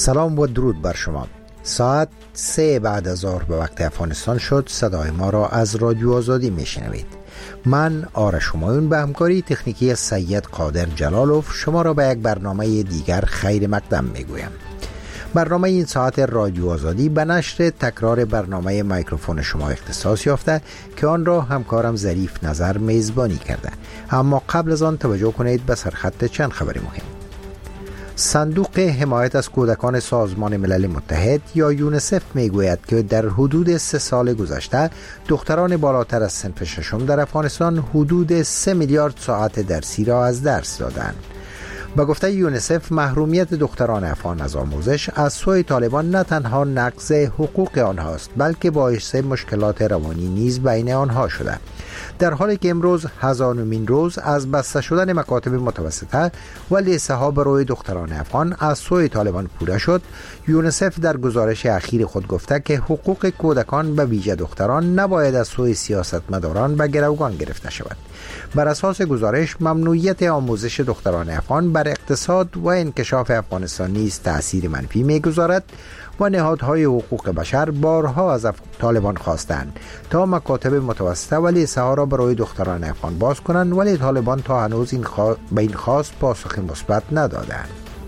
سلام و درود بر شما. ساعت 3 بعد از ظهر به وقت افغانستان شد. صدای ما را از رادیو آزادی میشنوید. من آرش همایون به همکاری تکنیکی سید قادر جلالوف شما را به یک برنامه دیگر خیر مقدم میگویم. برنامه این ساعت رادیو آزادی به نشر تکرار برنامه میکروفون شما اختصاص یافته که آن را همکارم ظریف نظر میزبانی کرده. اما قبل از آن توجه کنید به سرخط چند خبر مهم. صندوق حمایت از کودکان سازمان ملل متحد یا یونیسف میگوید که در حدود 3 سال گذشته دختران بالاتر از صنف ششم در افغانستان حدود 3 میلیارد ساعت درسی را از دست دادند. به گفته یونیسف محرومیت دختران افغان از آموزش از سوی طالبان نه تنها نقض حقوق آنهاست بلکه باعث مشکلات روانی نیز بین آنها شده. در حالی که امروز 1000مین روز از بسته شدن مکاتب متوسطه و لیسه ها برای دختران افغان از سوی طالبان پوره شد، یونیسف در گزارش اخیر خود گفته که حقوق کودکان به ویژه دختران نباید از سوی سیاستمداران به گروگان گرفته شود. بر اساس گزارش ممنوعیت آموزش دختران افغان بر اقتصاد و انکشاف افغانستان نیز تأثیر منفی می‌گذارد و نهادهای حقوق بشر بارها از طالبان خواستند تا مکاتب متوسطه و لیسه ها را برای دختران افغان باز کنند، ولی طالبان تا هنوز به این خواست پاسخ مثبت ندادند.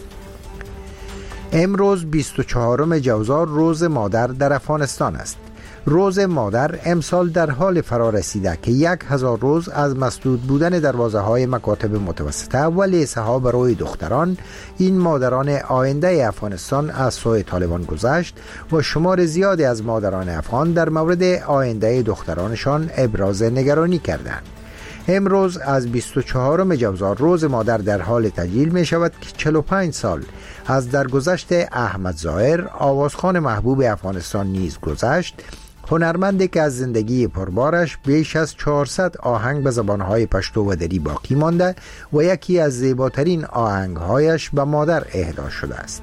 امروز 24 جوزا روز مادر در افغانستان است. روز مادر امسال در حال فرا رسیده که 1000 روز از مسدود بودن دروازه های مکاتب متوسطه و لیسه ها برای دختران، این مادران آینده افغانستان، از سوی طالبان گذشت و شمار زیادی از مادران افغان در مورد آینده دخترانشان ابراز نگرانی کردند. امروز از 24 جوزا روز مادر در حال تجلیل می شود که 45 سال از درگذشت احمد ظاهر، آوازخوان محبوب افغانستان نیز گذشت. هنرمندی که از زندگی پربارش بیش از 400 آهنگ به زبانهای پشتو و دری باقی مانده و یکی از زیباترین آهنگهایش به مادر اهدا شده است.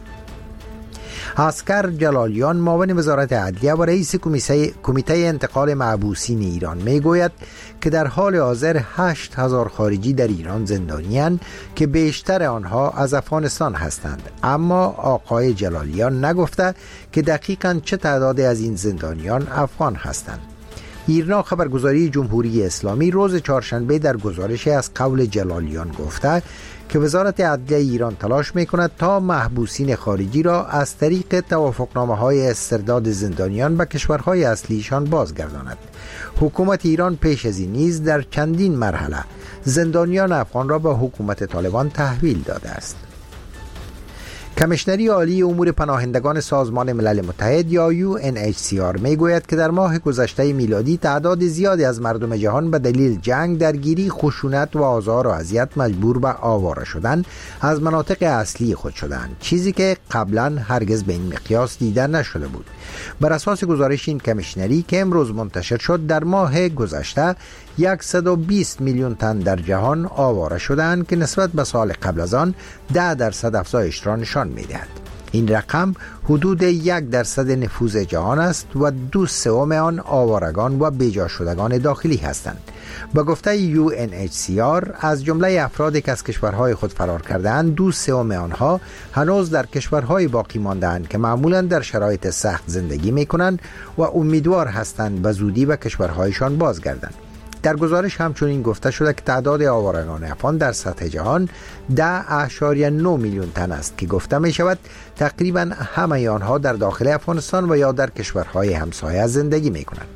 اسکر جلالیان، معاون وزارت عدلیه و رئیس کمیته انتقال محبوسین ایران، میگوید که در حال حاضر 8000 خارجی در ایران زندانی‌اند که بیشتر آنها از افغانستان هستند، اما آقای جلالیان نگفته که دقیقاً چه تعدادی از این زندانیان افغان هستند. ایرنا خبرگزاری جمهوری اسلامی روز چهارشنبه در گزارشی از قول جلالیان گفته که وزارت عدلیه ایران تلاش می‌کند تا محبوسین خارجی را از طریق توافقنامه‌های استرداد زندانیان به کشورهای اصلیشان بازگرداند. حکومت ایران پیش از این نیز در چندین مرحله زندانیان افغان را به حکومت طالبان تحویل داده است. کمیشنری عالی امور پناهندگان سازمان ملل متحد یا UNHCR میگوید که در ماه گذشته میلادی تعداد زیادی از مردم جهان به دلیل جنگ، درگیری، خشونت و آزار و اذیت مجبور به آواره شدن از مناطق اصلی خود شدند، چیزی که قبلا هرگز به این مقیاس دیده نشده بود. بر اساس گزارش این کمیشنری که امروز منتشر شد، در ماه گذشته 120 میلیون تن در جهان آواره شدند که نسبت به سال قبل از آن 10% افزایش را نشان می‌دهد. این رقم حدود 1% نفوذ جهان است و 2/3 آن آوارگان و بیجا شدگان داخلی هستند. به گفته UNHCR از جمله افرادی که از کشورهای خود فرار کرده‌اند، 2/3 آنها هنوز در کشورهای باقی مانده‌اند که معمولاً در شرایط سخت زندگی می‌کنند و امیدوار هستند به زودی به کشورهایشان بازگردند. در گزارش همچنین گفته شده که تعداد آوارگان افغان در سطح جهان 10.9 میلیون تن است که گفته می شود تقریبا همه آنها در داخل افغانستان و یا در کشورهای همسایه زندگی می کنند.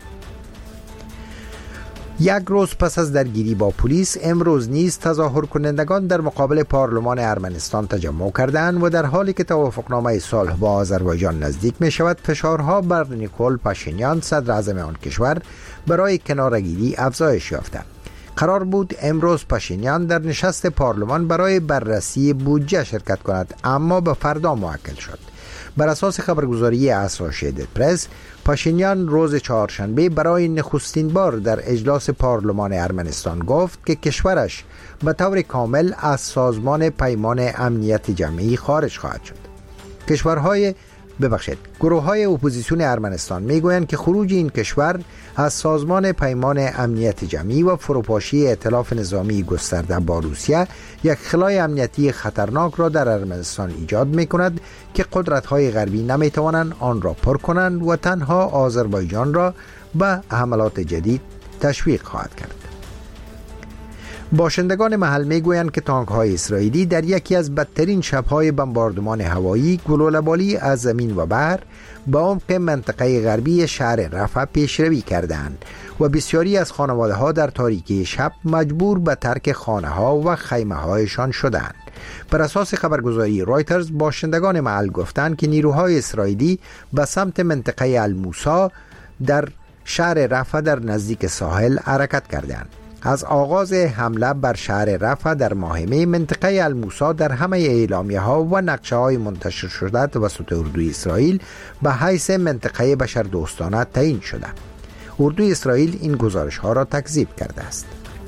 یک روز پس از درگیری با پلیس، امروز نیز تظاهر کنندگان در مقابل پارلمان ارمنستان تجمع کردند و در حالی که توافقنامه صلح با آذربایجان نزدیک می شود، فشارها بر نیکول پاشینیان، صدر اعظم آن کشور، برای کناره‌گیری افزایش یافته. قرار بود امروز پاشینیان در نشست پارلمان برای بررسی بودجه شرکت کند، اما به فردا موکل شد. بر اساس خبرگزاری اسوشیتد پرس، پاشینیان روز چهارشنبه برای نخستین بار در اجلاس پارلمان ارمنستان گفت که کشورش به طور کامل از سازمان پیمان امنیت جمعی خارج خواهد شد. کشورهای گروه های اپوزیسیون ارمنستان میگویند که خروج این کشور از سازمان پیمان امنیت جمعی و فروپاشی ائتلاف نظامی گسترده با روسیه یک خلای امنیتی خطرناک را در ارمنستان ایجاد میکند که قدرت های غربی نمیتوانند آن را پر کنند و تنها آذربایجان را به حملات جدید تشویق خواهد کرد. باشندگان محل میگویند که تانک‌های اسرائیلی در یکی از بدترین شب‌های بمباردمان هوایی گلوله‌باری از زمین و بحر به عمق منطقه غربی شهر رفح پیشروی کردند و بسیاری از خانواده‌ها در تاریکی شب مجبور به ترک خانه‌ها و خیمه‌هایشان شدند. بر اساس خبرگزاری رایترز باشندگان محل گفتند که نیروهای اسرائیلی به سمت منطقه الموسی در شهر رفح در نزدیک ساحل حرکت کردند. از آغاز حمله بر شهر رفح در ماه می منطقه الموسی در همه اعلامیه‌ها و نقشه‌های منتشر شده توسط اردوی اسرائیل به حیث منطقه بشردوستانه تعیین شده. اردوی اسرائیل این گزارش‌ها را تکذیب کرده است.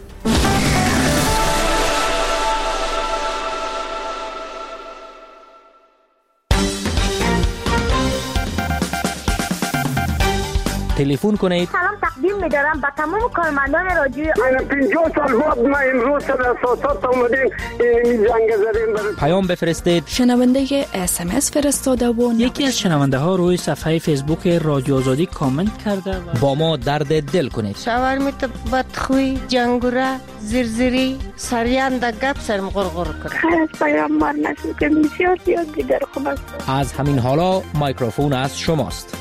تلفن کنید. سلام تقدیم می‌دارم به تمام کارمندان رادیو. من 50 سال بعد ما امروز در اساسات اومدیم این جنگ زدیم. پیام بفرستید. شنونده SMS فرستاده و یکی از شنونده ها روی صفحه فیسبوک رادیو آزادی کامنت کرده با ما درد دل کنید. شاورمیت بدخوی جنگوره زرزری سریان در گپ سرم غرغر کنه. خیلی پیامبر نشد که بسیار زیادی در خوب است. از همین حالا میکروفون از شماست.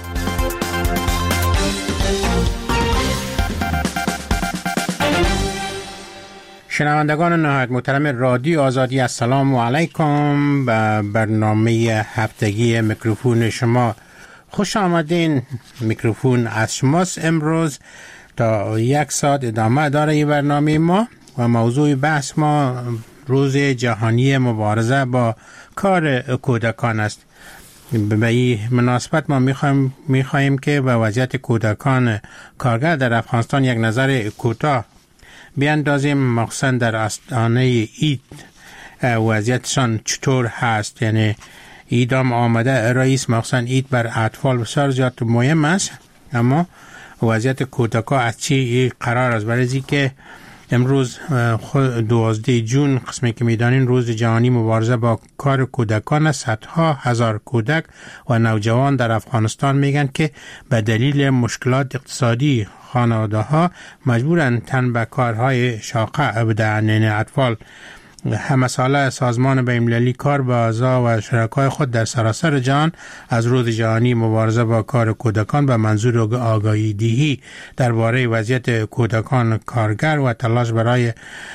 شنوندگان نهایت محترم رادیو آزادی، السلام علیکم. به برنامه هفتگی میکروفون شما خوش آمدین. میکروفون از شماست. امروز تا 1 ساعت ادامه داره این برنامه ما و موضوع بحث ما روز جهانی مبارزه با کار کودکان است. به این مناسبت ما میخواهیم که به وضعیت کودکان کارگر در افغانستان یک نظر کوتاه بیاندازیم، مخصوصا در آستانه عید وضعیتشان چطور هست. یعنی عیدام آمده رئیس، مخصوصا عید بر اطفال بسیار زیاد مهم است، اما وضعیت کودکان از چی قرار است؟ برای که امروز 12 جون قسمی که میدانین روز جهانی مبارزه با کار کودکان است. صدها هزار کودک و نوجوان در افغانستان میگن که به دلیل مشکلات اقتصادی خانواده ها مجبورن تن به کارهای شاقه بدهند. یعنی اطفال همه ساله سازمان بین‌المللی کار با اعضا و شرکای خود در سراسر جهان از روز جهانی مبارزه با کار کودکان به منظور آگاهی دهی درباره وضعیت کودکان کارگر و تلاش برای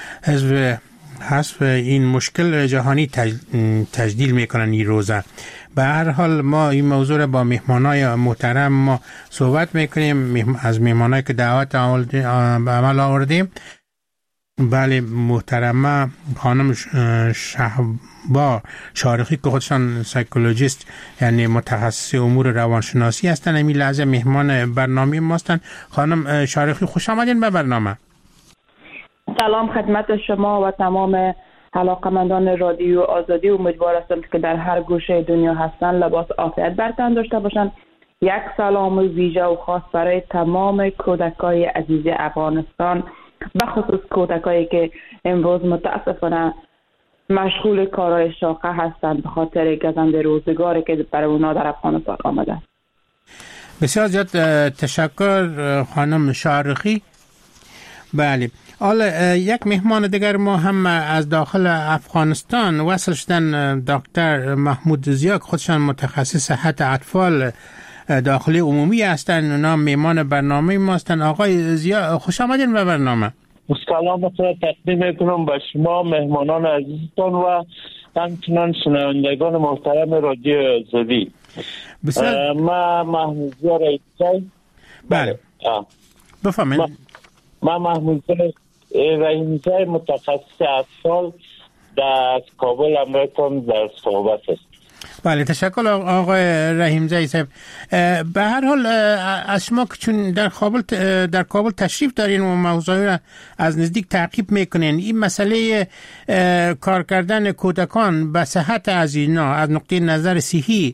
حذف این مشکل جهانی تجلیل میکنن این روزه. به هر حال ما این موضوع را با مهمانای محترم ما صحبت میکنیم، از مهمانایی که دعوت به عمل آوردیم. بله، محترمه خانم شهبا شارخی که خودشان سایکولوژیست یعنی متخصص امور روانشناسی هستن، این لحظه مهمان برنامه ما هستن. خانم شارخی خوش آمدین به برنامه. سلام خدمت شما و تمام علاقمندان رادیو آزادی. امیدوار هستم که در هر گوشه دنیا هستن لباس عافیت بر تن داشته باشن. یک سلام ویژه و خاص برای تمام کودکای عزیز افغانستان، به خصوص کودکایی که امروز متاسفانه مشغول کارهای شاقه هستند به خاطر گزند روزگاری که برای اونا در افغانستان آمده. بسیار زیاد تشکر خانم شارخی. بله، حالا یک مهمان دیگر ما هم از داخل افغانستان وصل شدن، دکتر محمود ضیا که خودشان متخصص صحت اطفال داخلی عمومی هستند. اونا مهمان برنامه ما هستند. آقای ضیا خوش آمدین به برنامه. سلامت را تقدیم میکنم به شما مهمانان عزیزتان و همچنان شنوندگان محترم رادیو آزادی. ما محمود ضیا رئیسی. بله بفهمید. ما محمود رئیسی متخصص اطفال در کابل امریکان در صحبت است. بله تشکر آقای رحیمزاده صاحب. به هر حال از شما که چون در کابل تشریف دارین و موضوع را از نزدیک تعقیب میکنین، این مسئله کار کردن کودکان به صحت از اینا از نقطه نظر صحی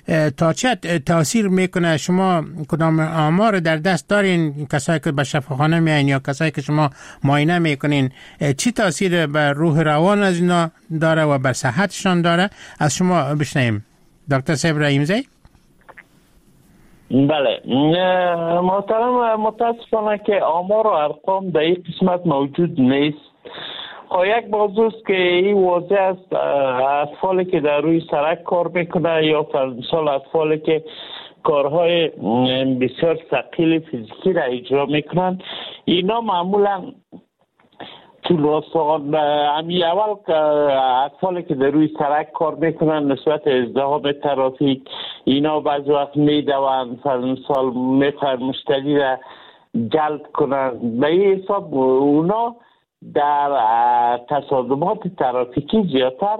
تا چه تاثیر میکنه؟ شما کدام آمار در دست دارین؟ کسایی که به شفاخانه میاین یا کسایی که شما معاینه میکنین، چی تاثیر بر روح روان از اینا داره و بر صحتشان داره؟ از شما بشنویم. دکتر صاحب رحیمزی. بله محترم، متاسفانه که آمار و ارقام در این قسمت موجود نیست. یک موضوع که این واضح است، اطفالی که در روی سرک کار میکنه یا مثال اطفالی که کارهای بسیار ثقیل فیزیکی را اجرا میکنن، اینا معمولا طول استخوان اول که اطفالی که در روی سرک کار میکنن نسبت ازدحام ترافیک، اینا بعض وقت میدوند مثال میخواهن مشتری را جلب کنن، به این حساب اونا در تصادمات ترافیکی زیادتر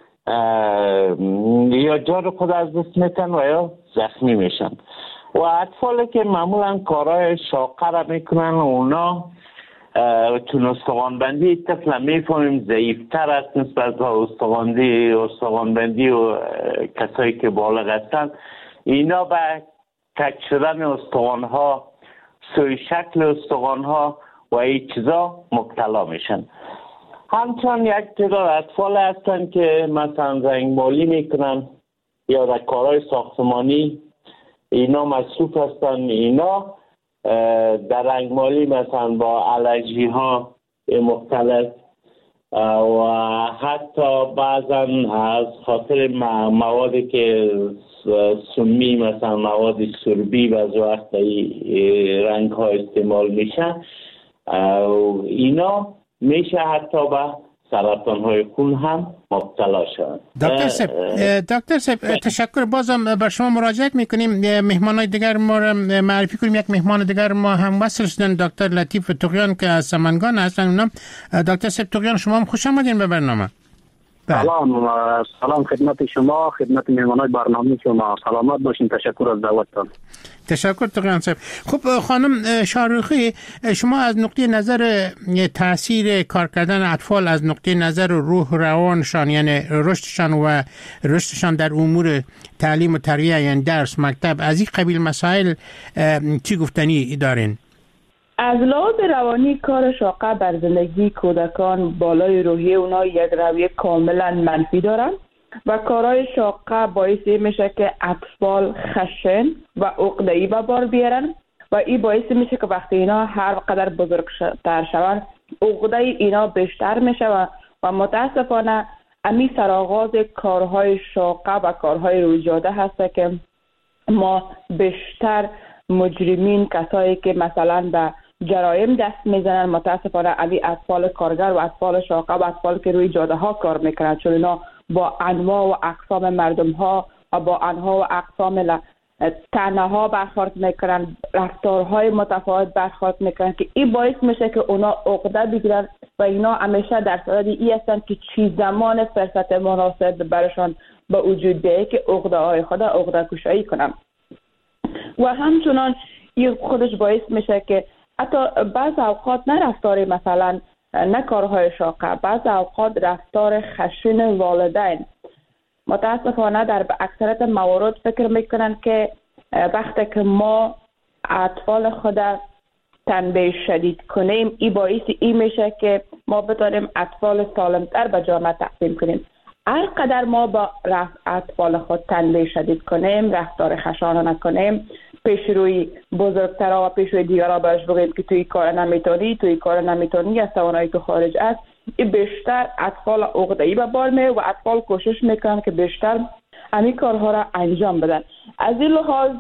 یا جان خود از دست میتن و یا زخمی میشن. و اطفالی که معمولا کارهای شاقه را میکنن اونا چون استخوانبندی طفل میفهمیم ضعیفتر است نسبت به استخوانبندی و کسایی که بالغ هستند، اینا به کج شدن استخوانها، سوی شکل استخوانها و این چیزا مبتلا میشن. همچنان یک تعداد اطفال هستن که مثلا رنگمالی میکنن یا در کارهای ساختمانی اینا مصروف هستن، اینا در رنگمالی مثلا با الرژی ها مختلف و حتی بعضا از خاطر موادی که سمی مثلا مواد سربی بعض وقت رنگ ها استعمال میشن، اینا میشه حتی به سرطان های خون هم مبتلا شدن. دکتر صاحب تشکر. بازم بر شما مراجعت میکنیم. مهمانای دیگر ما را معرفی کنیم. یک مهمان دیگر ما هم وصل شدن، دکتر لطیف طغیان که از سمنگان هستن. اونم دکتر صاحب طغیان، شما هم خوش آمدین به برنامه. سلام خدمت شما، خدمت مهمانای برنامه شما. سلامت باشین. تشکر از دعوتتان. تشکر طغیان صاحب. خب خانم شاروخی، شما از نقطه نظر تاثیر کار کردن اطفال از نقطه نظر روح روانشان، یعنی رشدشان و رشدشان در امور تعلیم و تربیت، یعنی درس، مکتب، از این قبیل مسائل چی گفتنی دارین؟ از لحاظ روانی کار شاقه بر زندگی کودکان بالای روحی اونا یک رویه کاملا منفی دارن و کارهای شاقه باعثی میشه که اطفال خشن و عقده‌ای به بار بیارن و این باعث میشه که وقتی اینا هر قدر بزرگتر شون عقده اینا بیشتر میشه و متاسفانه امی سرآغاز کارهای شاقه و کارهای رویجاده هست که ما بیشتر مجرمین، کسایی که مثلا به جرایم دست میزنن، متاسفانه امی اطفال کارگر و اطفال شاقه و اطفال که روی جاده ها کار میکنن، چون اینا با انواع و اقسام مردم ها و با انواع و اقسام تنه ها برخورد میکنن، رفتارهای متفاوت برخورد میکنن که این باعث میشه که اونا عقده بگیرن و اینا همیشه در صدد ای هستن که چی زمان فرصت مناسب برشان به وجود بیاید که عقده های خود عقده کشایی کنن. و همچنان این خودش باعث میشه که حتی بعض اوقات نه رفتار مثلا نه کارهای شاقه، بعض اوقات رفتار خشن والدین متاسفانه در اکثریت موارد فکر میکنن که وقتی که ما اطفال خود تنبیه شدید کنیم این باعث این میشه که ما بتونیم اطفال سالمتر به جامعه تقدیم کنیم. هر قدر ما با اطفال خود تنبیه شدید کنیم، رفتار خشانه نکنیم، پیش روی بزرگترها و پیش روی دیگرها برش بگیم که توی کار نمیتونی از توانایی تو خارج است، این بیشتر اطفال عقده‌ای به بار میاره و اطفال کوشش میکنن که بیشتر همین کارها را انجام بدن. از این لحاظ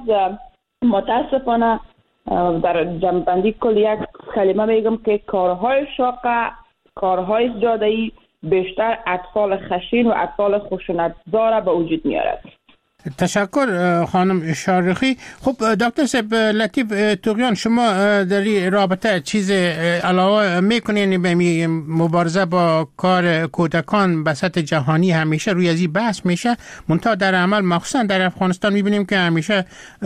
متاسفانه در جمع‌بندی کل یک کلمه میگم که کارهای شاقه، کارهای جاده‌ای بیشتر اطفال خشین و اطفال خشونت‌زا به وجود میارد. تشکر خانم شارخی. خب دکتر صاحب لطیف طغیان، شما در این رابطه چیز علاوه میکنین به مبارزه با کار کودکان به سطح جهانی؟ همیشه روی ازی بحث میشه، منتها در عمل مخصوصا در افغانستان میبینیم که همیشه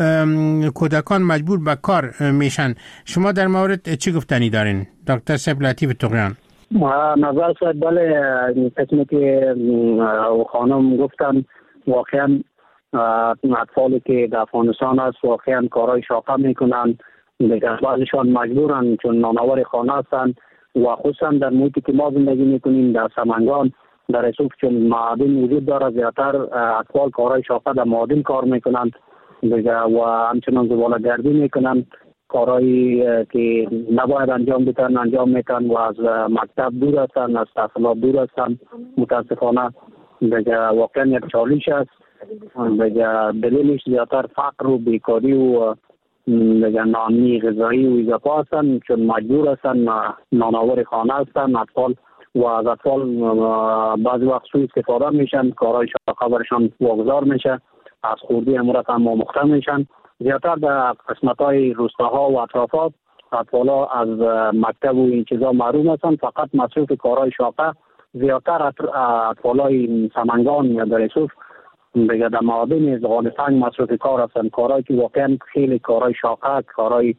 کودکان مجبور به کار میشن. شما در مورد چی گفتنی دارین دکتر صاحب لطیف طغیان؟ نظر صاحب بله، قسمی که خانم گفتن واقعا اطفالی که در افغانستان است واقعا کارهای شاقه میکنن، دیگر بعضشان مجبورن چون نانآور خانه هستند و خصوصا در محیطی که ما زندگی میکنیم در سمنگان در رسوف چون معادن وجود داره، زیادتر اطفال کارهای شاقه در معادن کار میکنند و همچنان زباله‌گردی میکنند، کارهایی که نباید انجام بدن انجام میتن و از مکتب دور هستن، از تحصیلات دور هستن. متاسفانه دیگه واقعا یک چالش است. دیگه دلیلش زیادتر فقر و بیکاری و دیگه ناامنی غذایی و اضافه هستن چون مجبور هستن نانآور خانه هستن اطفال و از اطفال بعضی وقت سوء استفاده میشن، کارهای شاقه برشان واگذار میشه، از خوردی امورات هم آموخته میشن. زیادتر در قسمت‌های روستاها و اطرافات اطفالا از مکتب و این چیزا محروم هستند، فقط مصروف کارهای شاقه. زیادتر اطفالای سمنگان یا در رسوف دیگه در معادن زغال سنگ مصروف کار هستند، کارهایی که واقعا خیلی کارهای شاقه، کارهای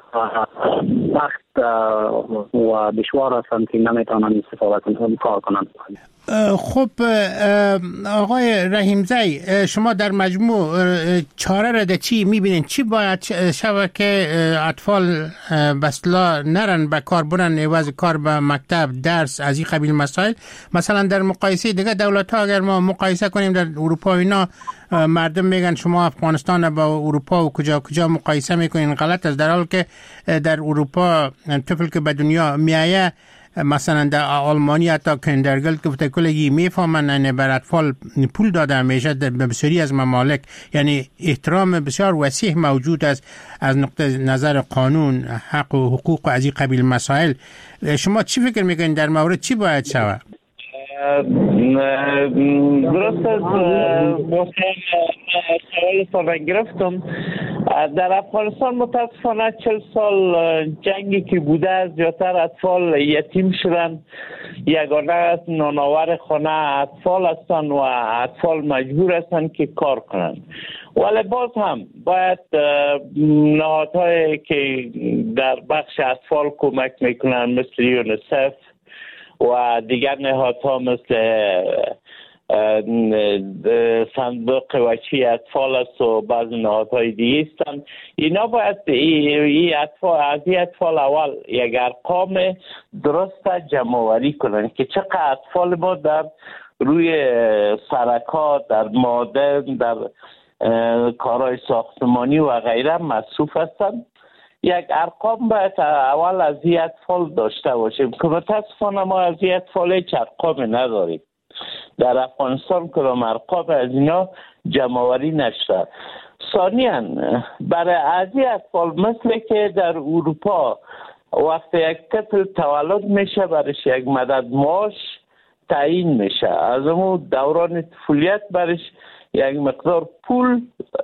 سخت و دشوار هستند که نمیتونن استفاده کنن کار کنن. خب آقای رحیمزی، شما در مجموع چاره را در چی میبینین؟ چی باید شود که اطفال بسلا نرن به کار برن عوض کار به مکتب درس از این قبیل مسائل؟ مثلا در مقایسه دیگه دولت ها اگر ما مقایسه کنیم در اروپا اینا مردم میگن شما افغانستان با اروپا و کجا مقایسه میکنین، غلط است، در حال که در اروپا طفل که به دنیا میایه مثلا در آلمانی حتی کندرگارتن که کلگی میفهمن بر اطفال پول داده میشه به بسیاری از ممالک، یعنی احترام بسیار وسیع موجود است از نقطه نظر قانون حق و حقوق و از این قبیل مسائل. شما چی فکر میکنین در مورد چی باید شود؟ درست است. سوال گرفتم. در افغانستان متاسفانه 40 سال جنگی که بوده زیادتر اطفال یتیم شدن، یگانه نانآور خانه اطفال هستند و اطفال مجبور هستند که کار کنند. ولی باز هم باید نهادهایی که در بخش اطفال کمک میکنند مثل یونیسف و دیگر نهادها مثل صندوق وچی اطفال است و بعضی نهادهای دیگه هستند، اینا باید از این اطفال اول یک ارقام درست جمع‌آوری کنند که چقدر اطفال ما در روی سرکات، در معادن، در کارهای ساختمانی و غیره مصروف هستند. یک ارقام باید اول از این اطفال داشته باشیم که متاسفانه ما از این اطفال هیچ ارقامی نداریم. در افغانستان کدام ارقام از اینا جمع‌آوری نشده. ثانیاً برای از این اطفال مثل که در اروپا وقتی یک طفل تولد میشه برش یک مدد معاش تعیین میشه، از اون دوران طفولیت برش یک مقدار پول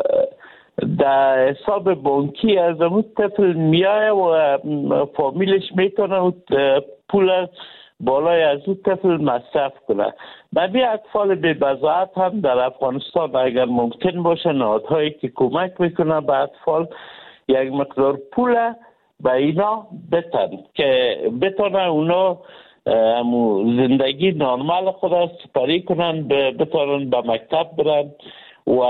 در حساب بانکی از اون طفل میایه و فامیلش میتونه پول بالای از اون طفل مصرف کنه. ببین اطفال بی بضاعت هم در افغانستان اگر ممکن باشه نهادهایی که کمک میکنه به اطفال یک مقدار پول به اینا بتن که بتونه اونا زندگی نرمال خود سپری کنن، بتونن به مکتب برن و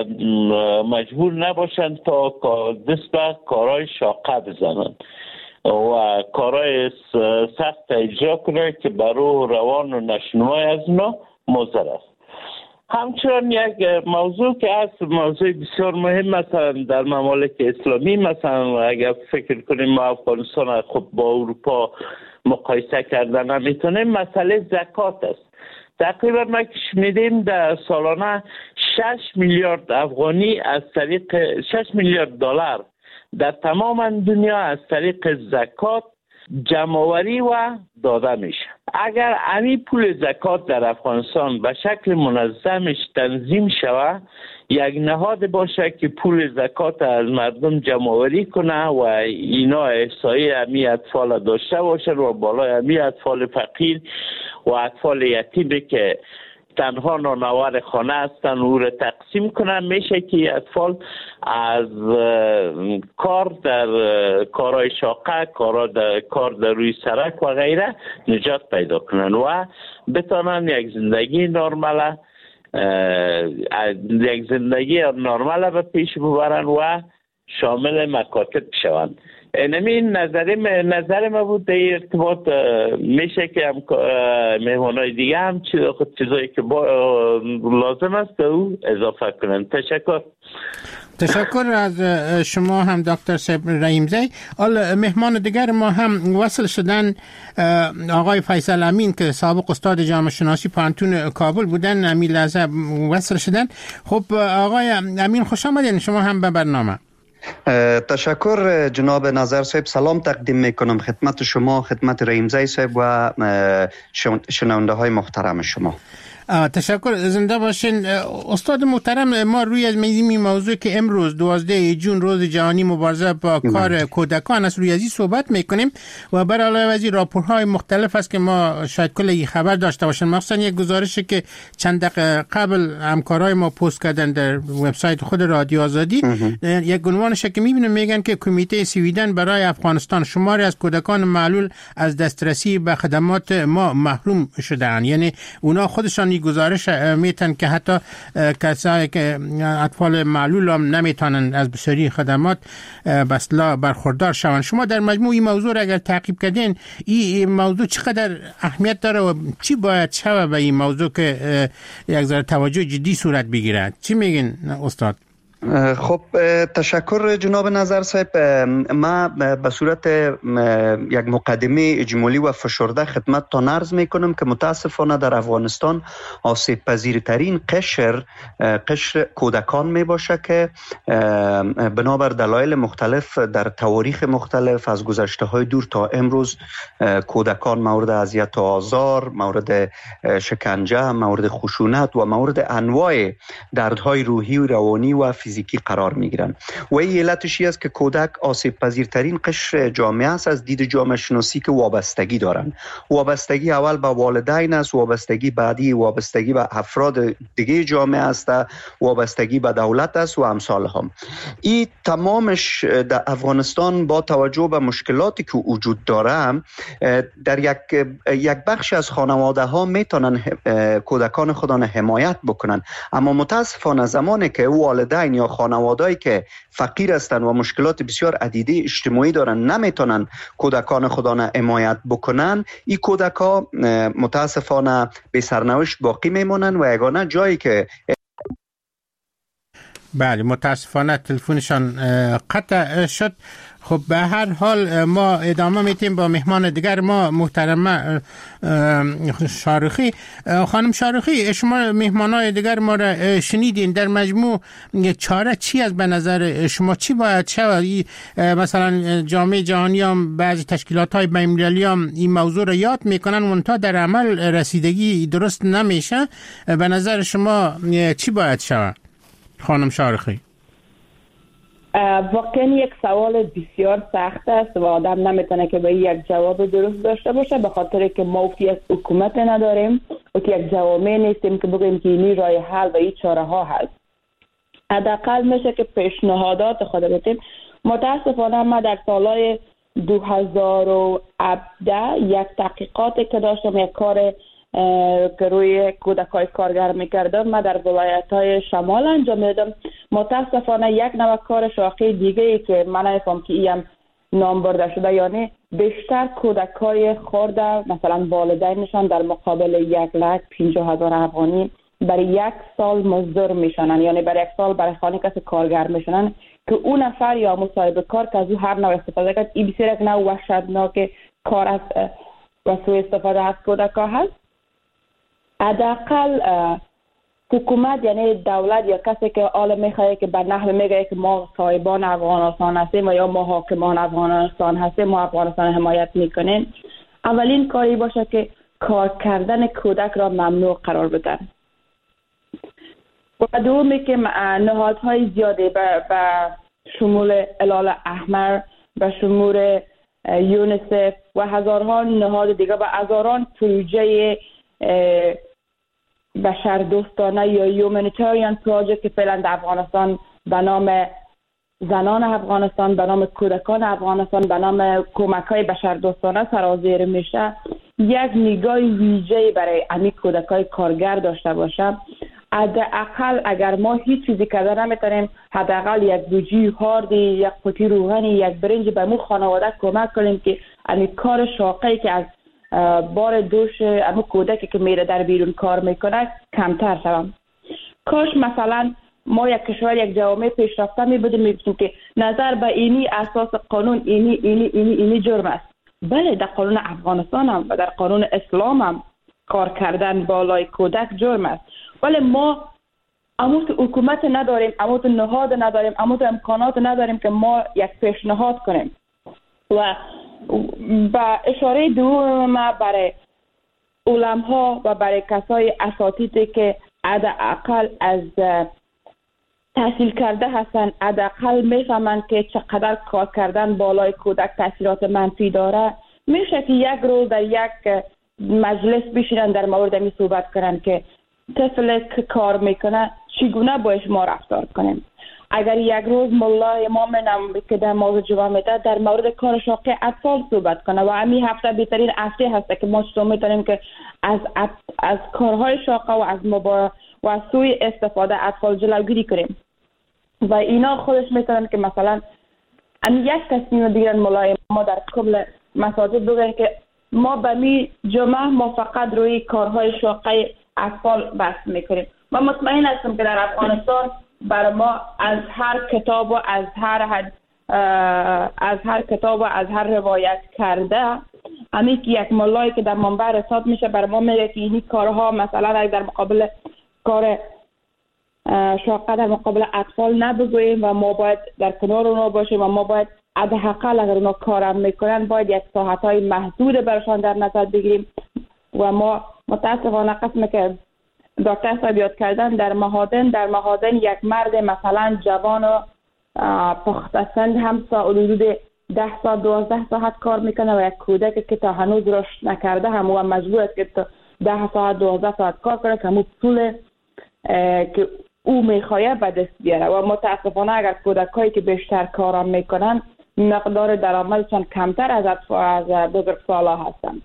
مجبور نباشن تا دست به کارهای شاقه بزنن و کارهای سخت اجرا کنن که برای روان و نشنوای از اونا مضر است. همچنان یک موضوع که هست، موضوع بسیار مهم مثلا در ممالک اسلامی، مثلا اگر فکر کنیم ما افغانستان خب با اروپا مقایسه کردن نمیتونیم، مسئله زکات است. تقریبا ما که شنیدیم در سالانه 6 میلیارد افغانی از طریق 6 میلیارد دلار در تمام دنیا از طریق زکات جمع‌آوری و داده میشه. اگر همین پول زکات در افغانستان به شکل منظمش تنظیم شود، یک نهاد باشه که پول زکات از مردم جمع‌آوری کنه و اینا احصایه همین اطفال داشته باشه و بالای همین اطفال فقیر و اطفال یتیمی که تنها نانآور خانه هستن او را تقسیم کنن، میشه که اطفال از کار در کارهای شاقه، کار در روی سرک و غیره نجات پیدا کنن و بتانن یک زندگی نرمال یک زندگی نرمال به پیش ببرن و شامل مکاتب شوند. این نظر ما بود در ارتباط. میشه که مهمانای دیگه هم چیزایی که لازم است او اضافه کنن. تشکر از شما هم دکتر صاحب رحیمزی. مهمان دیگر ما هم وصل شدن، آقای فیصل امین که سابق استاد جامعه شناسی پانتون کابل بودن، همین لحظه وصل شدن. خب آقای امین خوش آمدین شما هم به برنامه. تشکر جناب نظر صاحب. سلام تقدیم میکنم خدمت شما، خدمت رحیمزی صاحب و شنونده های محترم شما. تشکر، زنده باشین. استاد محترم، ما روی از این موضوع که امروز 12 جون روز جهانی مبارزه با کار کودکان است روی ازی صحبت میکنیم و بر علاوه از این راپورهای مختلف است که ما شاید کلی خبر داشته باشیم. مثلا یک گزارشی که چند دقیقه قبل همکارای ما پست کردن در وبسایت خود رادیو آزادی، یک عنوانش که میبینیم میگن که کمیته سویدن برای افغانستان شماری از کودکان معلول از دسترسی به خدمات ما محروم شدن. یعنی اونا خودشان گزارش میتن که حتی کسایی که اطفال معلول هم نمیتونن از بسیاری خدمات بسلا برخوردار شوند. شما در مجموع این موضوع را اگر تعقیب کردین، این موضوع چقدر اهمیت داره و چی باید شود به این موضوع که یک ذره توجه جدی صورت بگیرد؟ چی میگین استاد؟ خب تشکر جناب نظر صاحب. ما به صورت یک مقدمه اجمالی و فشرده خدمت تا عرض میکنم که متاسفانه در افغانستان آسیب پذیرترین قشر کودکان می باشه که بنابر دلایل مختلف در تواریخ مختلف از گذشته های دور تا امروز کودکان مورد اذیت و آزار، مورد شکنجه، مورد خشونت و مورد انواع دردهای روحی و روانی و فیزیکی قرار میگیرن و این علتش است که کودک آسیب پذیرترین قشر جامعه است از دید جامعه شناسی که وابستگی دارن. وابستگی اول به والدین است، وابستگی بعدی وابستگی به افراد دیگه جامعه است، وابستگی به دولت است و امثال هم. این تمامش در افغانستان با توجه به مشکلاتی که وجود داره در یک بخش از خانواده ها میتونن کودکان خودان حمایت بکنن، اما متاسفانه زمانی که والدین یا خانوادهایی که فقیر هستند و مشکلات بسیار عدیده اجتماعی دارن نمیتونن کودکان خودان حمایت بکنن، این کودکا متاسفانه به سرنوشت باقی میمونن و یگانه جایی که بله متاسفانه تلفنشان قطع شد. خب به هر حال ما ادامه میتیم با مهمان دیگر ما، محترمه شارخی. خانم شارخی، شما مهمانای دیگر ما را شنیدین. در مجموع چاره چی از به نظر شما چی باید شود؟ مثلا جامعه جهانی هم بعضی تشکیلات های بین‌المللی هم این موضوع را یاد میکنن منتها در عمل رسیدگی درست نمیشه. به نظر شما چی باید شود خانم شارخی؟ واقعا یک سوال بسیار سخت است و آدم نمیتونه که به یک جواب درست داشته باشه، به خاطر که ما یک حکومت نداریم و که یک جوامع نیستیم که بگیم که اینی راه حل و این چاره ها هست. حداقل میشه که پیشنهادات خود بدیم. متاسفانه ما در سالهای 2017 یک تحقیقاتی که داشتم، یک کار که روی کودکای کارگر میکردم، ما در ولایت‌های شمال انجام میدم. متاسفانه یک نوع کار شاخص دیگه ای که من نمی‌فهم که این نام برده شده، یعنی بیشتر کودکای خرده مثلا والدینشان در مقابل 150,000 افغانی برای یک سال مزدور میشنن، یعنی برای یک سال برای خانه کسی کارگر میشنن که اون نفر یا مصاحبه کار که از او هر نوع استفاده کرد. این بسیار یک نوع وحشتناک کار از و سوء استفاده از کودکا هست. حداقل حکومت یعنی دولت یا کسی که آل میخواه که به نحو میگه که ما صاحبان افغانستان هستیم و یا ما حاکمان افغانستان هستیم، ما افغانستان حمایت میکنیم، اولین کاری باشه که کار کردن کودک را ممنوع قرار بدن. و دومی که نهادهای زیاده به شمول هلال احمر، به شمول یونیسف و هزارها نهاد دیگه و هزاران پروژه بشردوستانه یا یومانیتاریان پروژه که فعلا در افغانستان به نام زنان افغانستان، به نام کودکان افغانستان، به نام کمک‌های بشردوستانه سرازیر میشه، یک نگاه ویژه‌ای برای امی کودکای کارگر داشته باشه. حداقل اگر ما هیچ چیزی کرده نمیتونیم، حداقل یک گوجه هاردی، یک قوطی روغنی، یک برنج به مو خانواده کمک کنیم که این کار شاقی که از بار دوش امو کودکی که میره در بیرون کار میکنه کمتر شوم. کاش مثلا ما یک کشور، یک جامعه پیشرفته می بودیم، میگفتیم که نظر به اینی اساس قانون اینی جرم است. بله، در قانون افغانستان هم و در قانون اسلام هم کار کردن بالای کودک جرم است، ولی ما اموت حکومت نداریم، اموت نهاد نداریم، اموت امکانات نداریم که ما یک پیشنهاد کنیم. و با اشاره دوم برای علماء و برای کسای اساتیدی که حداقل از تحصیل کرده هستن، حداقل میفهمند که چقدر کار کردن بالای کودک تاثیرات منفی داره، میشه که یک روز در یک مجلس بشینن در مورد می صحبت کنن که طفل که کار میکنه چگونه باش ما رفتار کنیم. اگر یک روز مولای امامم که در موضوع جواب میده در مورد کار شاقی اطفال صحبت کنه و همین هفته بهترین هفته هست که ما چطور میتونیم که از کارهای شاقه و از و از سوی استفاده اطفال جلوگیری کنیم. و اینا خودش میتونن که مثلا یک تصمیم بگیرن مولای ما در کل مساجد بگن که ما به می جمعه ما فقط روی کارهای شاقه اطفال بحث میکنیم. من مطمئن هستم که در افغانستان برای ما از هر کتاب و از هر روایت کرده، همین که یک مولایی که در منبع رسالت میشه برای ما میگه که این کارها مثلا در مقابل کار شاقه در مقابل اطفال نبگوییم و ما باید در کنار اونا باشیم و ما باید حداقل اگر اونا کارم میکنن باید یک ساعتهای محدود برشان در نظر بگیریم. و ما متاسفانه قسم که دکتر صاحب یاد کردن در مهادن یک مرد مثلا جوان و پخته سن هم حدود 10 ساعت 12 ساعت کار میکنه و یک کودک که تا هنوز رشد نکرده هم و مجبور است که تا 10 ساعت 12 ساعت کار کنه که همون پول که او میخواه به دست بیاره. و متاسفانه اگر کودکایی که بیشتر کارم میکنن مقدار درآمدشان کمتر از بزرگسالا هستند.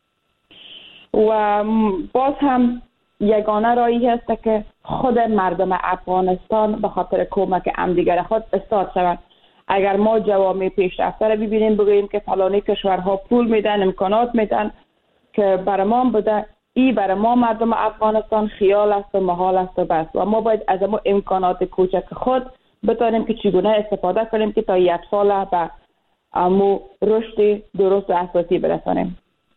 و باز هم یگانه راهی هست که خود مردم افغانستان به خاطر کمک همدیگر خود استاد شوند. اگر ما جوامع پیشرفته را ببینیم بگوییم که فلانی کشورها پول میدن، امکانات میدن که برای ما بوده، ای برای ما مردم افغانستان خیال است و محال است و بس. و ما باید از ما امکانات کوچک خود بتانیم که چگونه استفاده کنیم که تا اطفال به امو رشد درست و اساسی برسانیم.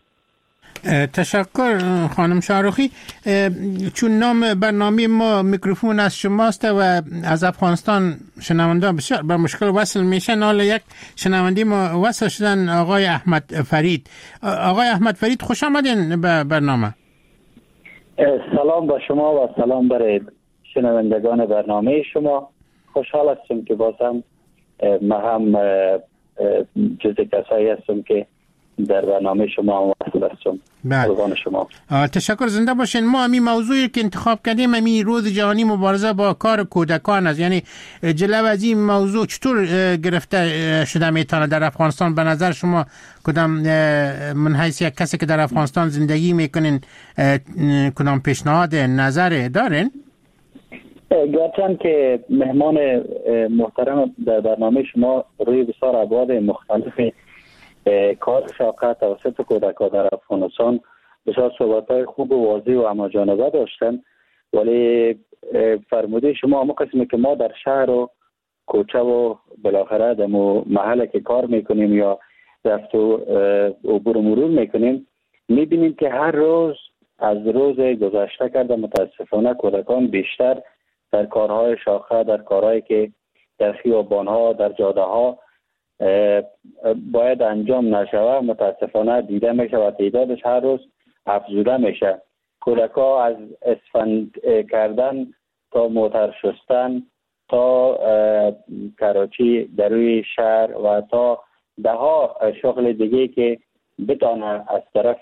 تشکر خانم شاروخی. چون نام برنامه ما میکروفون از شماست و از افغانستان شنونده بسیار به مشکل وصل میشن، حالا یک شنونده ما وصل شدن، آقای احمد فرید. آقای احمد فرید خوش آمدین به برنامه. سلام با شما و سلام برای شنوندگان برنامه شما. خوشحال هستم که بازم ما هم جز کسایی هستم که در برنامه شما وصل هستم. قربان شما. تشکر، زنده باشین. ما همین موضوعی که انتخاب کردیم همین روز جهانی مبارزه با کار کودکان است، یعنی جلو از این موضوع چطور گرفته شده میتونه در افغانستان؟ به نظر شما کدام من حیث یک کسی که در افغانستان زندگی میکنین کدام پیشنهاد نظر دارین؟ گرچند که مهمان محترم در برنامه شما روی بسیار ابعاد مختلف کار شاقه توسط کودکان در افغانستان بسیار صحبت‌های خوب و واضح و همه‌جانبه داشتن، ولی فرموده شما همون قسمی که ما در شهر و کوچه و بالاخره در محله که کار میکنیم یا رفت و عبور مرور میکنیم میبینیم که هر روز از روز گذشته کرده متاسفانه کودکان بیشتر در کارهای شاخه، در کارهایی که در خیابان‌ها، در جاده‌ها باید انجام نشوه متاسفانه دیده میشه و تعدادش هر روز افزوده میشه. کودک‌ها از اسفند کردن تا موتر شستن تا کراچی در روی شهر و تا ده ها شغل دیگه که بتانه از طرف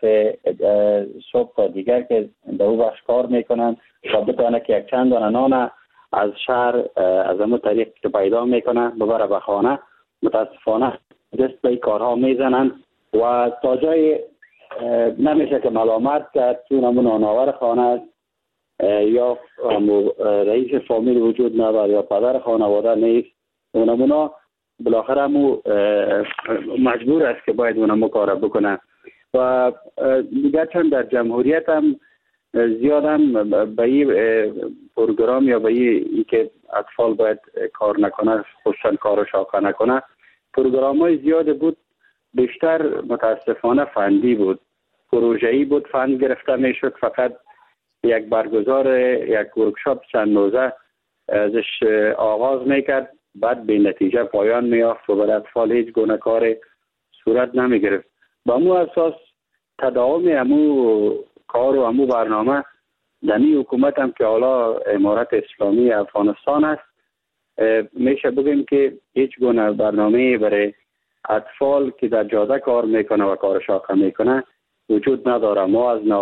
صبح تا دیگر که در او بخش کار میکنن و بتانه که یک چند دانه نان از شهر از همون طریق که پیدا میکنه ببره به خانه، متاسفانه دست به کارها میزنن و تا جای نمیشه که ملامت کرد چون همون نانآور خانه است یا رئیس فامیل وجود نداره یا پدر خانواده نیست، اونمونا بالاخره مجبور است که باید اونمو کار بکنه. و دیگر چند در جمهوریت هم زیاد هم به این پروگرام یا به این که اطفال باید کار نکنه، خصوصا کار شاقه نکنه، پروگرام های زیاد بود، بیشتر متاسفانه فندی بود، پروژه‌ای بود، فند گرفته میشد، فقط یک برگزار یک ورکشاپ چند روزه ازش آغاز میکرد، بعد به نتیجه پایان میافت و برای اطفال هیچ گونه کار صورت نمیگرفت. با مو اساس تداوم امو کار و امو برنامه دمی حکومت هم که حالا امارت اسلامی افغانستان است، میشه بگیم که هیچ گونه برنامه برای اطفال که در جاده کار میکنه و کار شاقه میکنه وجود نداره. ما از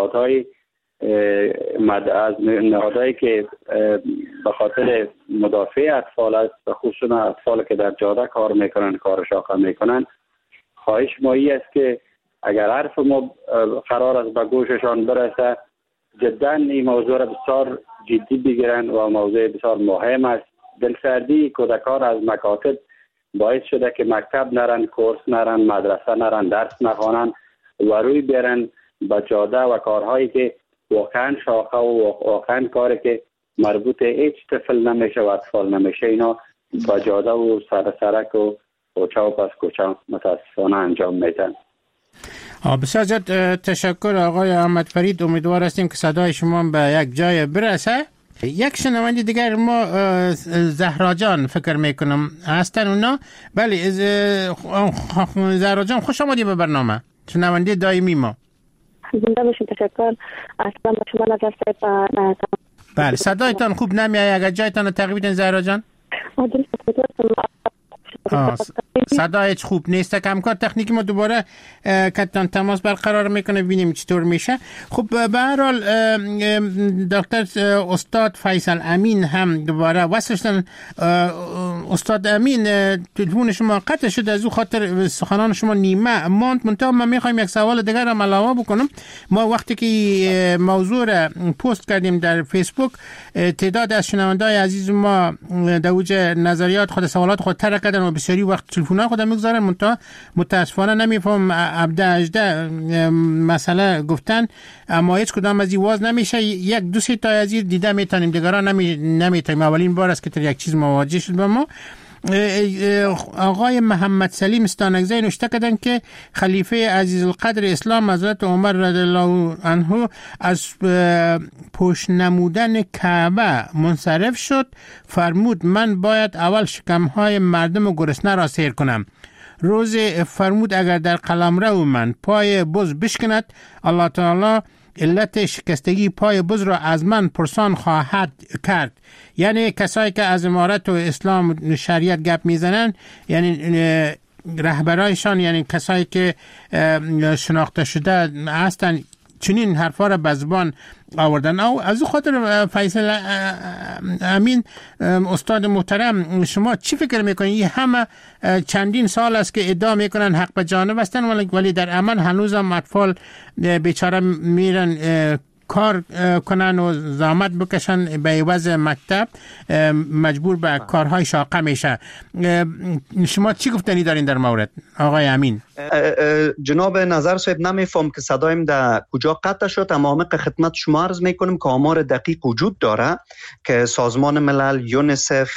نهادهایی که به خاطر مدافع اطفال است و خصوصا اطفال که در جاده کار میکنن، کار شاقه میکنن، خواهش مایی است که اگر حرف ما قرار است به گوششان برسه، جدا این موضوع را بسیار جدی بگیرن و موضوع بسیار مهم است. دلسردی کودکان از مکاتب باعث شده که مکتب نرن، کورس نرن، مدرسه نرن، درس نخوانن و روی برن به جاده و کارهایی که واقعا شاخه و واقعا کاری که مربوط هیچ طفل نمیشه و اطفال نمیشه، اینا به جاده و سرک و کوچه و پس کوچه متاسفانه انجام میدن. بسیار زیاد تشکر آقای احمد فرید. امیدوار هستیم که صدای شما به یک جای برسه. یک شنونده دیگر ما زهرا جان فکر میکنم هستن اونا. بله زهرا جان خوش آمدید به برنامه، شنونده دائمی ما. زنده باشین. تشکر. اصلا با شما نظر صاحب. بله صدایتان خوب نمیاد، اگر جایتان تغییر بدین زهرا جان. صدایت خوب نیست، کمکار تکنیکی ما دوباره کتان تماس برقرار میکنه ببینیم چطور میشه. خب به هر حال دکتر استاد فیصل امین هم دوباره وصلشتن. استاد امین تلفن شما قطع شد، از او خاطر سخنان شما نیمه ماند. منتها ما میخوایم یک سوال دیگر هم علاوه بکنم. ما وقتی که موضوع را پست کردیم در فیسبوک، تعداد از شنونده‌های عزیز ما در اوج نظریات خود، سوالات خود طرح کردن و بسیاری وقت تلفن‌ها خود میگذارن، منتها متاسفانه نمیفهم 17 مسئله گفتن، اما هیچ کدام از این واز نمیشه. یک دو سه تا از این دیده میتونیم، دیگران نمیتونیم. اولین بار است که یک چیز مواجه شد با ما. آقای محمد سلیم استانکزی نوشته کردن که خلیفه عزیز القدر اسلام حضرت عمر رضی الله عنه از پشت نمودن کعبه منصرف شد، فرمود من باید اول شکمهای مردم گرسنه را سیر کنم. روز فرمود اگر در قلمرو من پای بز بشکند، الله تعالی علت شکستگی پای بز را از من پرسان خواهد کرد. یعنی کسایی که از امارت و اسلام و شریعت گپ میزنن، یعنی رهبرایشان، یعنی کسایی که شناخته شده هستن، چنین حرفا را به زبان آوردن. او از خاطر فیصل امین استاد محترم، شما چی فکر میکنید؟ این همه چندین سال است که ادعا میکنن حق به جانب هستن، ولی در عمل هنوز هم اطفال بیچاره میرن کار کنن و زحمت بکشن، به عوض مکتب مجبور به کارهای شاقه میشه. شما چی گفتنی دارین در مورد آقای امین؟ جناب نظر صاحب نمیفهم که صدایم در کجا قطع شد، اما عمیق خدمت شما عرض میکنم که آمار دقیق وجود داره که سازمان ملل، یونیسف،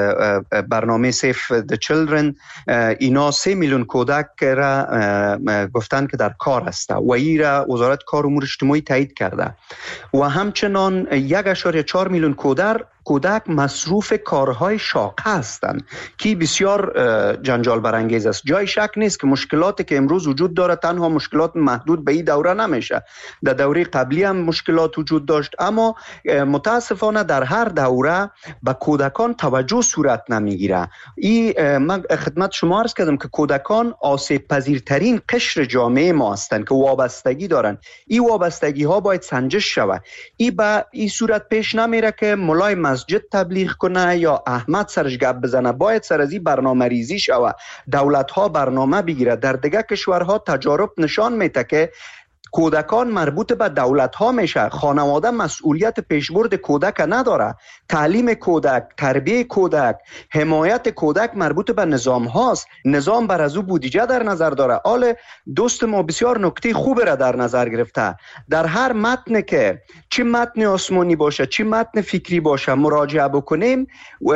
برنامه سیف د چیلدرن، اینا 3 میلیون کودک را گفتن که در کار است و این را وزارت کار و امور اجتماعی تایید کرده و همچنان 1.4 میلیون کودک مصروف کارهای شاقه هستند که بسیار جنجال برانگیز است. جای شک نیست که مشکلاتی که امروز وجود داره تنها مشکلات محدود به این دوره نمیشه، در دوره قبلی هم مشکلات وجود داشت، اما متاسفانه در هر دوره به کودکان توجه صورت نمیگیره. من خدمت شما عرض کردم که کودکان آسیب پذیرترین قشر جامعه ما هستند که وابستگی دارن. این وابستگی ها باید سنجش شود. این صورت پیش نمیره که مولای مسجد تبلیغ کنه یا احمد سرش گپ بزنه، باید سر از این برنامه ریزی شود، دولت ها برنامه بگیره. در دیگه کشورها تجارب نشان میده که کودکان مربوط به دولت ها میشه. خانواده مسئولیت پیشبرد کودک نداره. تعلیم کودک، تربیه کودک، حمایت کودک مربوط به نظام هاست. نظام بر از او بودجه در نظر داره. آل دوست ما بسیار نکته خوب را در نظر گرفته. در هر متن که چه متن آسمانی باشه چه متن فکری باشه مراجعه بکنیم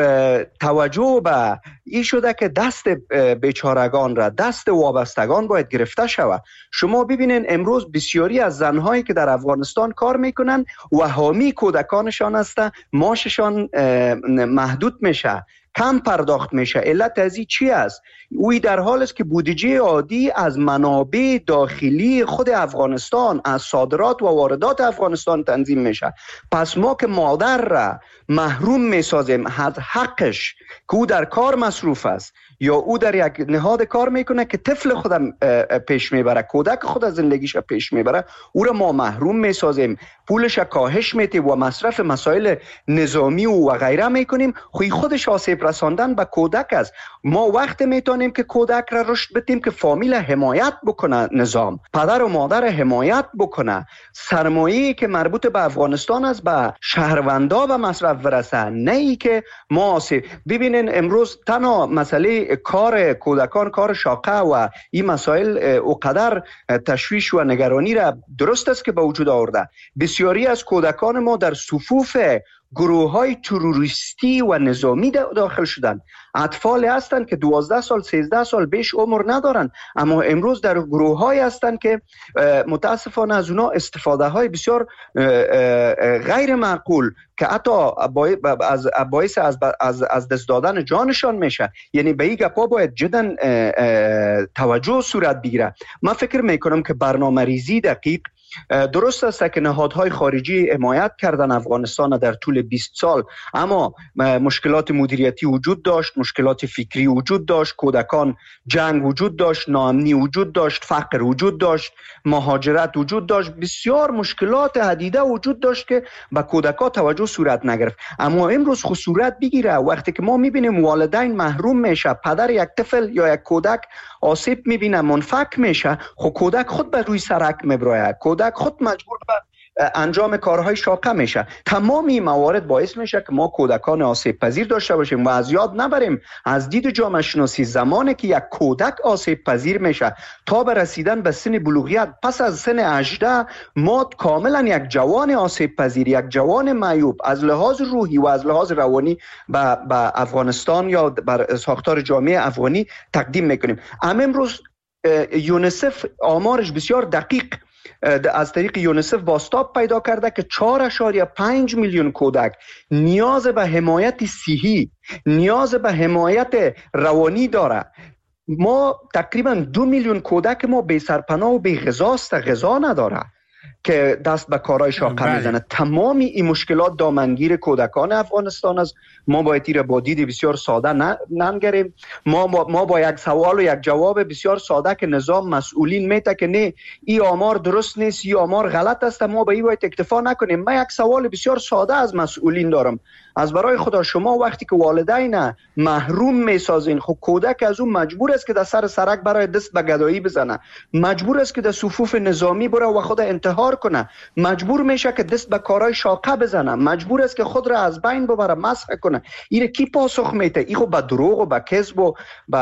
توجه به این شده که دست بیچارگان را، دست وابستگان باید گرفته شود. شما ببینین امروز بسیاری از زنهایی که در افغانستان کار میکنن و حامی کودکانشان است، معاششان محدود میشه، کم پرداخت میشه. علت از این چی است؟ اوی در حال است که بودجه عادی از منابع داخلی خود افغانستان، از صادرات و واردات افغانستان تنظیم میشه. پس ما که مادر را محروم میسازیم از حقش که او در کار مصروف است یا او در یک نهاد کار میکنه که طفل خودم پیش میبره، کودک خود زندگیش پیش میبره، او را ما محروم میسازیم، پولش کاهش میتیم و مصرف مسائل نظامی و غیره میکنیم. خودش آسیب رساندن به کودک است. ما وقت میتونیم که کودک را رشد بدیم که فامیل حمایت بکنه، نظام پدر و مادر حمایت بکنه، سرمایه‌ای که مربوط به افغانستان است به شهروندا به مصرف برسه، نه ای که ما آسیب. ببینین امروز تنها مسئله کار کودکان کار شاقه و این مسائل اوقدر تشویش و نگرانی را درست است که به وجود آورده. بسیاری از کودکان ما در صفوف گروه‌های تروریستی و نظامی داخل شدند. اطفال هستند که 12 سال 13 سال بیش عمر ندارند، اما امروز در گروه‌های هستند که متاسفانه از اونا استفاده های بسیار غیر معقول که حتی باعث از دست دادن جانشان میشه. یعنی به این گپا باید جدا توجه صورت بگیره. من فکر میکنم که برنامه ریزی دقیق درست است که نهادهای خارجی حمایت کردن افغانستان در طول 20 سال، اما مشکلات مدیریتی وجود داشت، مشکلات فکری وجود داشت، کودکان جنگ وجود داشت، ناامنی وجود داشت، فقر وجود داشت، مهاجرت وجود داشت، بسیار مشکلات عدیده وجود داشت که به کودکان توجه صورت نگرفت. اما امروز خود صورت بگیره وقتی که ما میبینیم والدین محروم میشه، پدر یک طفل یا یک کودک آسیب میبینه، منفک میشه، خود کودک خود به روی سرک میبره، کودک خود مجبور به انجام کارهای شاقه میشه. تمام این موارد باعث میشه که ما کودکان آسیب پذیر داشته باشیم و از یاد نبریم از دید جامعه شناسی زمانی که یک کودک آسیب پذیر میشه تا به رسیدن به سن بلوغیت، پس از سن 18 ما کاملا یک جوان آسیب پذیر، یک جوان معیوب از لحاظ روحی و از لحاظ روانی به افغانستان یا بر ساختار جامعه افغانی تقدیم میکنیم. امروز یونیسف آمارش بسیار دقیق از طریق یونیسف بازتاب پیدا کرده که 4.5 میلیون کودک نیاز به حمایت صحی، نیاز به حمایت روانی داره. ما تقریبا 2 میلیون کودک ما بی سرپناه و بی غذاست، غذا نداره که دست به کارهای شاقه میزنه. تمامی این مشکلات دامنگیر کودکان افغانستان است. ما باید این را با دید بسیار ساده ننگریم. ما با یک سوال و یک جواب بسیار ساده که نظام مسئولین میته که نه این آمار درست نیست، این آمار غلط است، ما به این باید اکتفا نکنیم. من یک سوال بسیار ساده از مسئولین دارم. از برای خدا شما وقتی که والدین محروم میسازین، خب کودک از اون مجبور است که در سر سرک برای دست به گدایی بزنه، مجبور است که در صفوف نظامی بره و خود انتحار کنه، مجبور میشه که دست به کارهای شاقه بزنه، مجبور است که خود را از بین ببره، مسخ کنه. این کی پاسخ میده؟ این خب به دروغ و به کذب و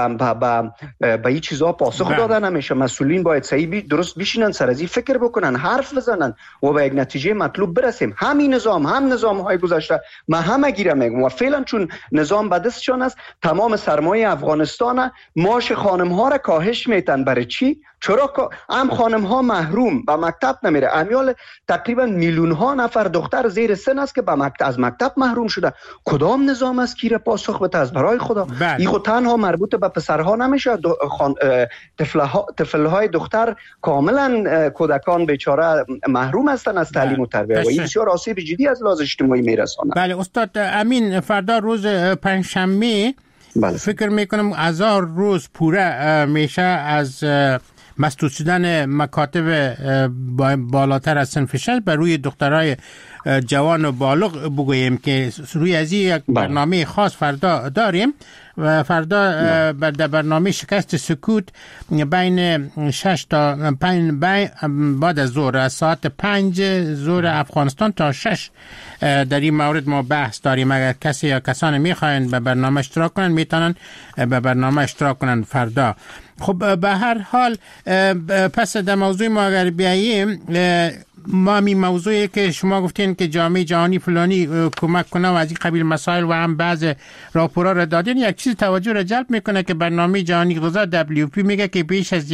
به این چیزا پاسخ داده نمیشه. مسئولین باید صحیح درست بشینن، سر از این فکر بکنن، حرف بزنن و به یک نتیجه مطلوب برسیم. همین نظام هم نظام‌های گذشته ما هم گیره میگم و فعلا چون نظام به دستشان است تمام سرمایه افغانستان معاش خانم ها را کاهش میتن. برای چی؟ چرا هم خانم ها محروم به مکتب نمیره. امیال تقریبا میلیون ها نفر دختر زیر سن است که از مکتب محروم شده. کدام نظام است که پاسخ بده؟ از برای خدا این خود تنها مربوط به پسرها نمیشه. طفلهای دختر کاملا کودکان بیچاره محروم هستند از تعلیم و تربیت و این بسیار آسیب جدی از لحاظ اجتماعی میرساند. بله استاد امین، فردا روز پنجشنبه فکر میکنم 1000 روز پوره میشه از مسدود شدن مکاتب بالاتر از صنف 6 بر روی دخترای جوان و بالغ بگوییم که روی از یک برنامه خاص فردا داریم و فردا در برنامه شکست سکوت بین 6 تا 5 بعد از ظهر از ساعت 5 ظهر افغانستان تا 6 در این مورد ما بحث داریم. اگر کسی یا کسانی میخواین به برنامه اشتراک کنن میتونن به برنامه اشتراک کنن فردا. خب به هر حال پس در موضوع ما اگر بیاییم، ما می موضوعی که شما گفتین که جامعه جهانی فلانی کمک کنه و از این قبیل مسائل و هم بعض راپورها را دادین، یک چیز توجه را جلب میکنه که برنامه جهانی غذا WFP میگه که بیش از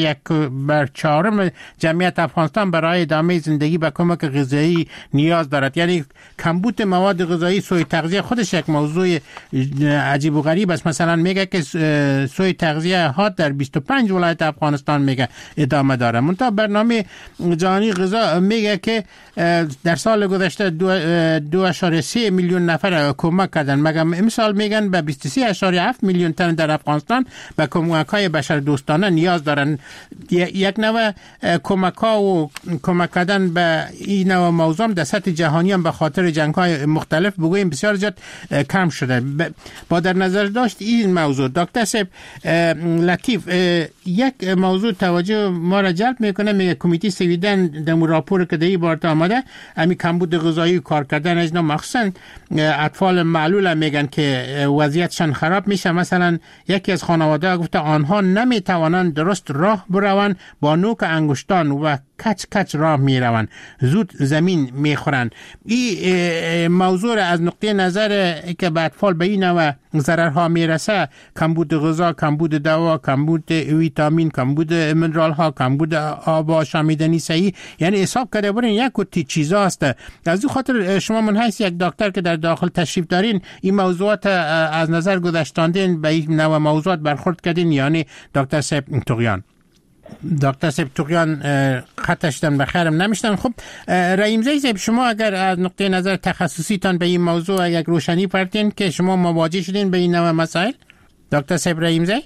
1/4 جمعیت افغانستان برای ادامه زندگی به کمک غذایی نیاز دارد. یعنی کمبود مواد غذایی، سوء تغذیه خودش یک موضوع عجیب و غریب است. مثلا میگه که سوء تغذیه ها در 25 ولایت افغانستان میگه ادامه داره. منتها برنامه جهانی غذا میگه که در سال گذشته 2.3 میلیون نفر کمک کردن، مگر امسال میگن به 23.7 میلیون تن در افغانستان به کمک‌های بشردوستانه نیاز دارن. یک نوع کمک‌ها و کمک کردن به این نوع موضوع در سطح جهانی هم به خاطر جنگ‌های مختلف بگوییم بسیار زیاد کم شده. با در نظر داشت این موضوع دکتر صاحب لطیف، یک موضوع توجه ما را جلب میکنه. میگه کمیته سویدن در راپور که در بار آمده امی کمبود غذایی کار کردن اجنا مخصوصا اطفال معلول میگن که وضعیتشان خراب میشه. مثلا یکی از خانواده گفته آنها نمیتوانند درست راه بروند، با نوک انگشتان و کچ کچ راه میروند، زود زمین میخورن. این موضوع از نقطه نظر که به اطفال به این نوع ضررها میرسه، کمبود غذا، کمبود دوا، کمبود ویتامین، کمبود منرال ها، کمبود آب، آشامیدنی صحیح، یعنی حساب کرده برین یک کتی چیزا هست. از این خاطر شما من حیث یک دکتر که در داخل تشریف دارین این موضوعات از نظر گذاشتاندین، به این نوع موضوعات برخورد کردین؟ یعنی دکتر صاحب توغیان. دکتر صاحب توغیان خطش دن بخیرم نمیشتن. خب رحیمزی صاحب، شما اگر از نقطه نظر تخصصی تان به این موضوع یک روشنی پرتین که شما مواجه شدین به این نوع مسائل، دکتر صاحب رحیمزی؟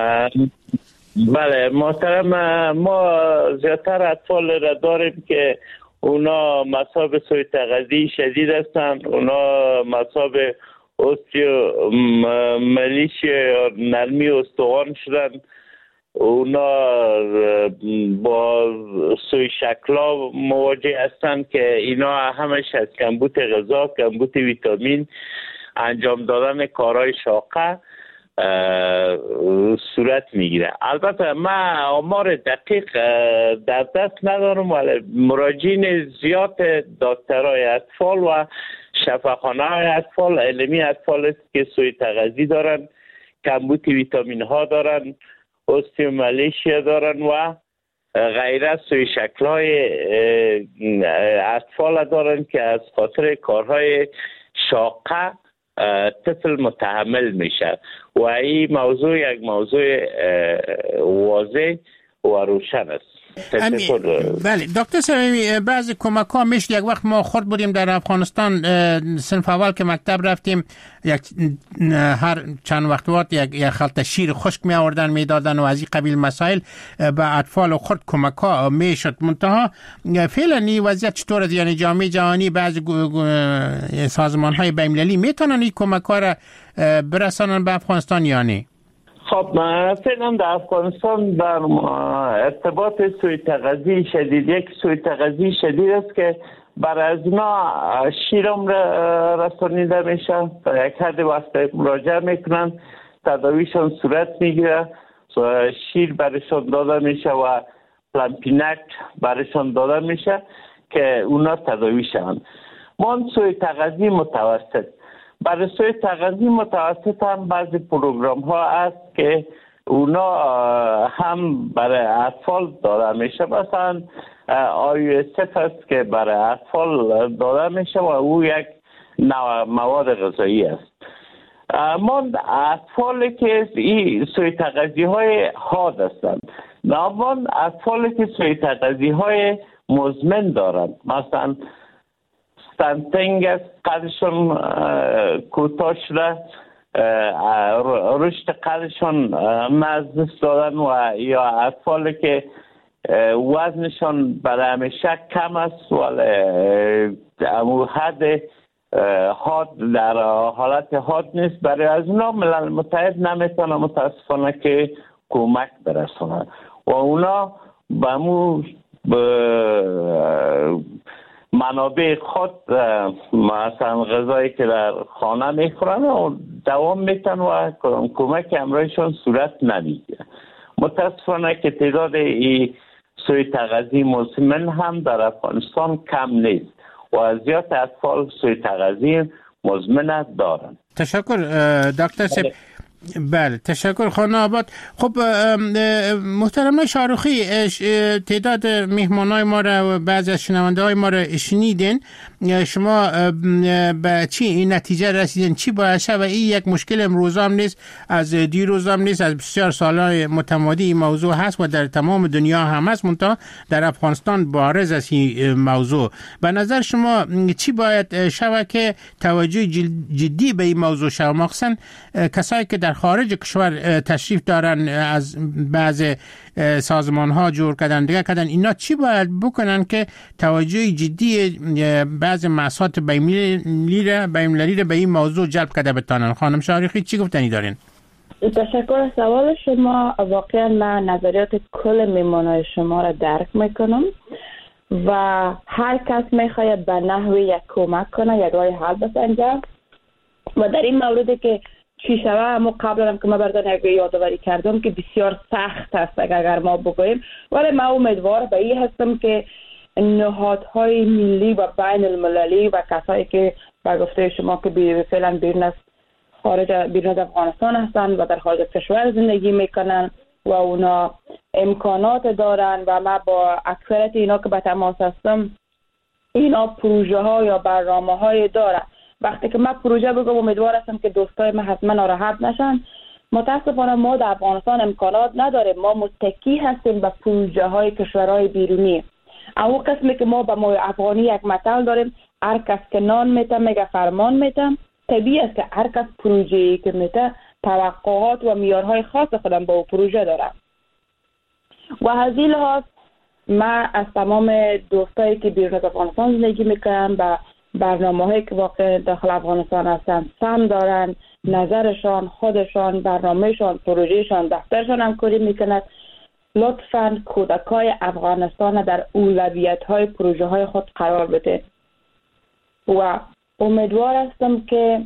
بله محترم، ما زیادتر اطفال را داریم که اونا مصاب سوء تغذیه شدید هستند، اونا مصاب ملیشیا نرمی استخوان شدن، اونا با سوء شکلا مواجه هستند که اینا همش از کمبود غذا، کمبود ویتامین، انجام دادن کارهای شاقه صورت میگیره. البته من آمار دقیق در دست ندارم، ولی مراجعین زیاد دکترای اطفال و شفاخانه های اطفال، علمی اطفال است که سوء تغذیه دارن، کمبود ویتامین ها دارن، استیومالیشیا دارن و غیره سوء شکل‌های اطفال دارن که از خاطر کارهای شاقه طفل متحمل میشه و این موضوع یک موضوع واضح و روشن است. بله دکتر صاحب، بعضی کمک ها میشه یک وقت ما خود بودیم در افغانستان صنف اول که مکتب رفتیم، هر چند وقت یک خلطه شیر خشک می آوردن میدادن و از این قبیل مسائل به اطفال و خود کمک ها میشد. منتها فعلا این وضعیت چطور است؟ یعنی جامعه جهانی بعضی سازمان های بین‌المللی میتونن این کمک ها را برسانن به افغانستان یا نه؟ خب فعلا در افغانستان در ارتباط سوء تغذیه شدید، یک سوء تغذیه شدید است که برای از اینا شیرم رسانیده میشه، در یک حد وقت مراجعه میکنن، تداویشان صورت میگیره، شیر برشان داده میشه و پلمپینک برشان داده میشه که اونا تداوی شن. ما سوء تغذیه متوسط، برای سوء تغذیه متوسط هم بعضی پروگرام ها است که اونا هم برای اطفال داده میشه، مثلا IUSF است که برای اطفال داده میشه و او یک نوع مواد غذایی است. ما اطفالی که این سوء تغذیه های حاد هستند، ما اطفالی که سوء تغذیه های مزمن دارند، مثلا استنتنگ است، قدشون کوتاه شده، رشد قدشون مزدست دادن و یا اطفالی که وزنشان برای همیشه کم است ولی امو حد حاد در حالت حاد نیست. برای از اونا ملل متحد نمیتونه متاسفانه که کمک برسونه و اونا به امو منابع خود مثلا غذایی که در خانه میخورن و دوام میتن و کمک امرایشان صورت نمیگیره. متاسفانه که تعداد سوی تغذیه مزمن هم در افغانستان کم نیست و زیاد اطفال سوی تغذیه مزمن دارن. تشکر دکتر سیب. بله تشکر خانم آباد. خب محترم شاروخی، تعداد مهمانای ما را و بعضی از شنونده های ما را شنیدین. شما به چی نتیجه رسیدین؟ چی باید شد؟ و این یک مشکل امروز هم نیست، از دیروز هم نیست، از بسیار سالهای متمادی این موضوع هست و در تمام دنیا هم هست، منتها در افغانستان بارز است این موضوع. به نظر شما چی باید شود که توجه جدی به این موضوع شود؟ مخصوصا کسایی که در خارج کشور تشریف دارن، از بعض سازمان ها جور کردن دیگه کردن، اینا چی باید بکنن که توجه جدی بعض مؤسسات بین‌المللی به این موضوع جلب کرده بتانن؟ خانم شاروخی چی گفتنی دارین؟ تشکر از سوال شما. واقعا من نظریات کل میمانای شما را درک میکنم و هر کس میخواید به نحوی یک کمک کنه، یک راه حل بسنجه و در این موردی که چی شوه، اما قبلا هم که ما بردن یک یادآوری کردم که بسیار سخت است اگر ما بگوییم، ولی ما امیدوار به این هستم که نهادهای ملی و بین المللی و کسایی که به گفته شما که فعلا بیرون از افغانستان هستند و در خارج از کشور زندگی میکنن و اونا امکانات دارن و ما با اکثریت اینا که به تماس هستم، اینا پروژه ها یا برنامه های دارن. وقتی که من پروژه بگم امیدوار هستم که دوستای من حتما ناراحت نشن. متاسفانه ما در افغانستان امکانات نداریم، ما متکی هستیم به پروژه های کشورهای بیرونی. اما قسمی که ما به ما افغانی یک مثل داریم، هر کس که نان میته میگه فرمان میته. طبیعی است که هر کس پروژه‌ای که میته توقعات و معیارهای خاص خودم با پروژه داره و از این لحاظ من از تمام دوستایی که بیرون از افغانستان زندگی میکنن و برنامه‌هایی که واقع داخل افغانستان هستن سهم دارن، نظرشان، خودشان، برنامهشان، پروژهشان، دفترشان همکاری میکنند، لطفاً کودکای افغانستان در اولویت‌های پروژه‌های خود قرار بده و امیدوار هستم که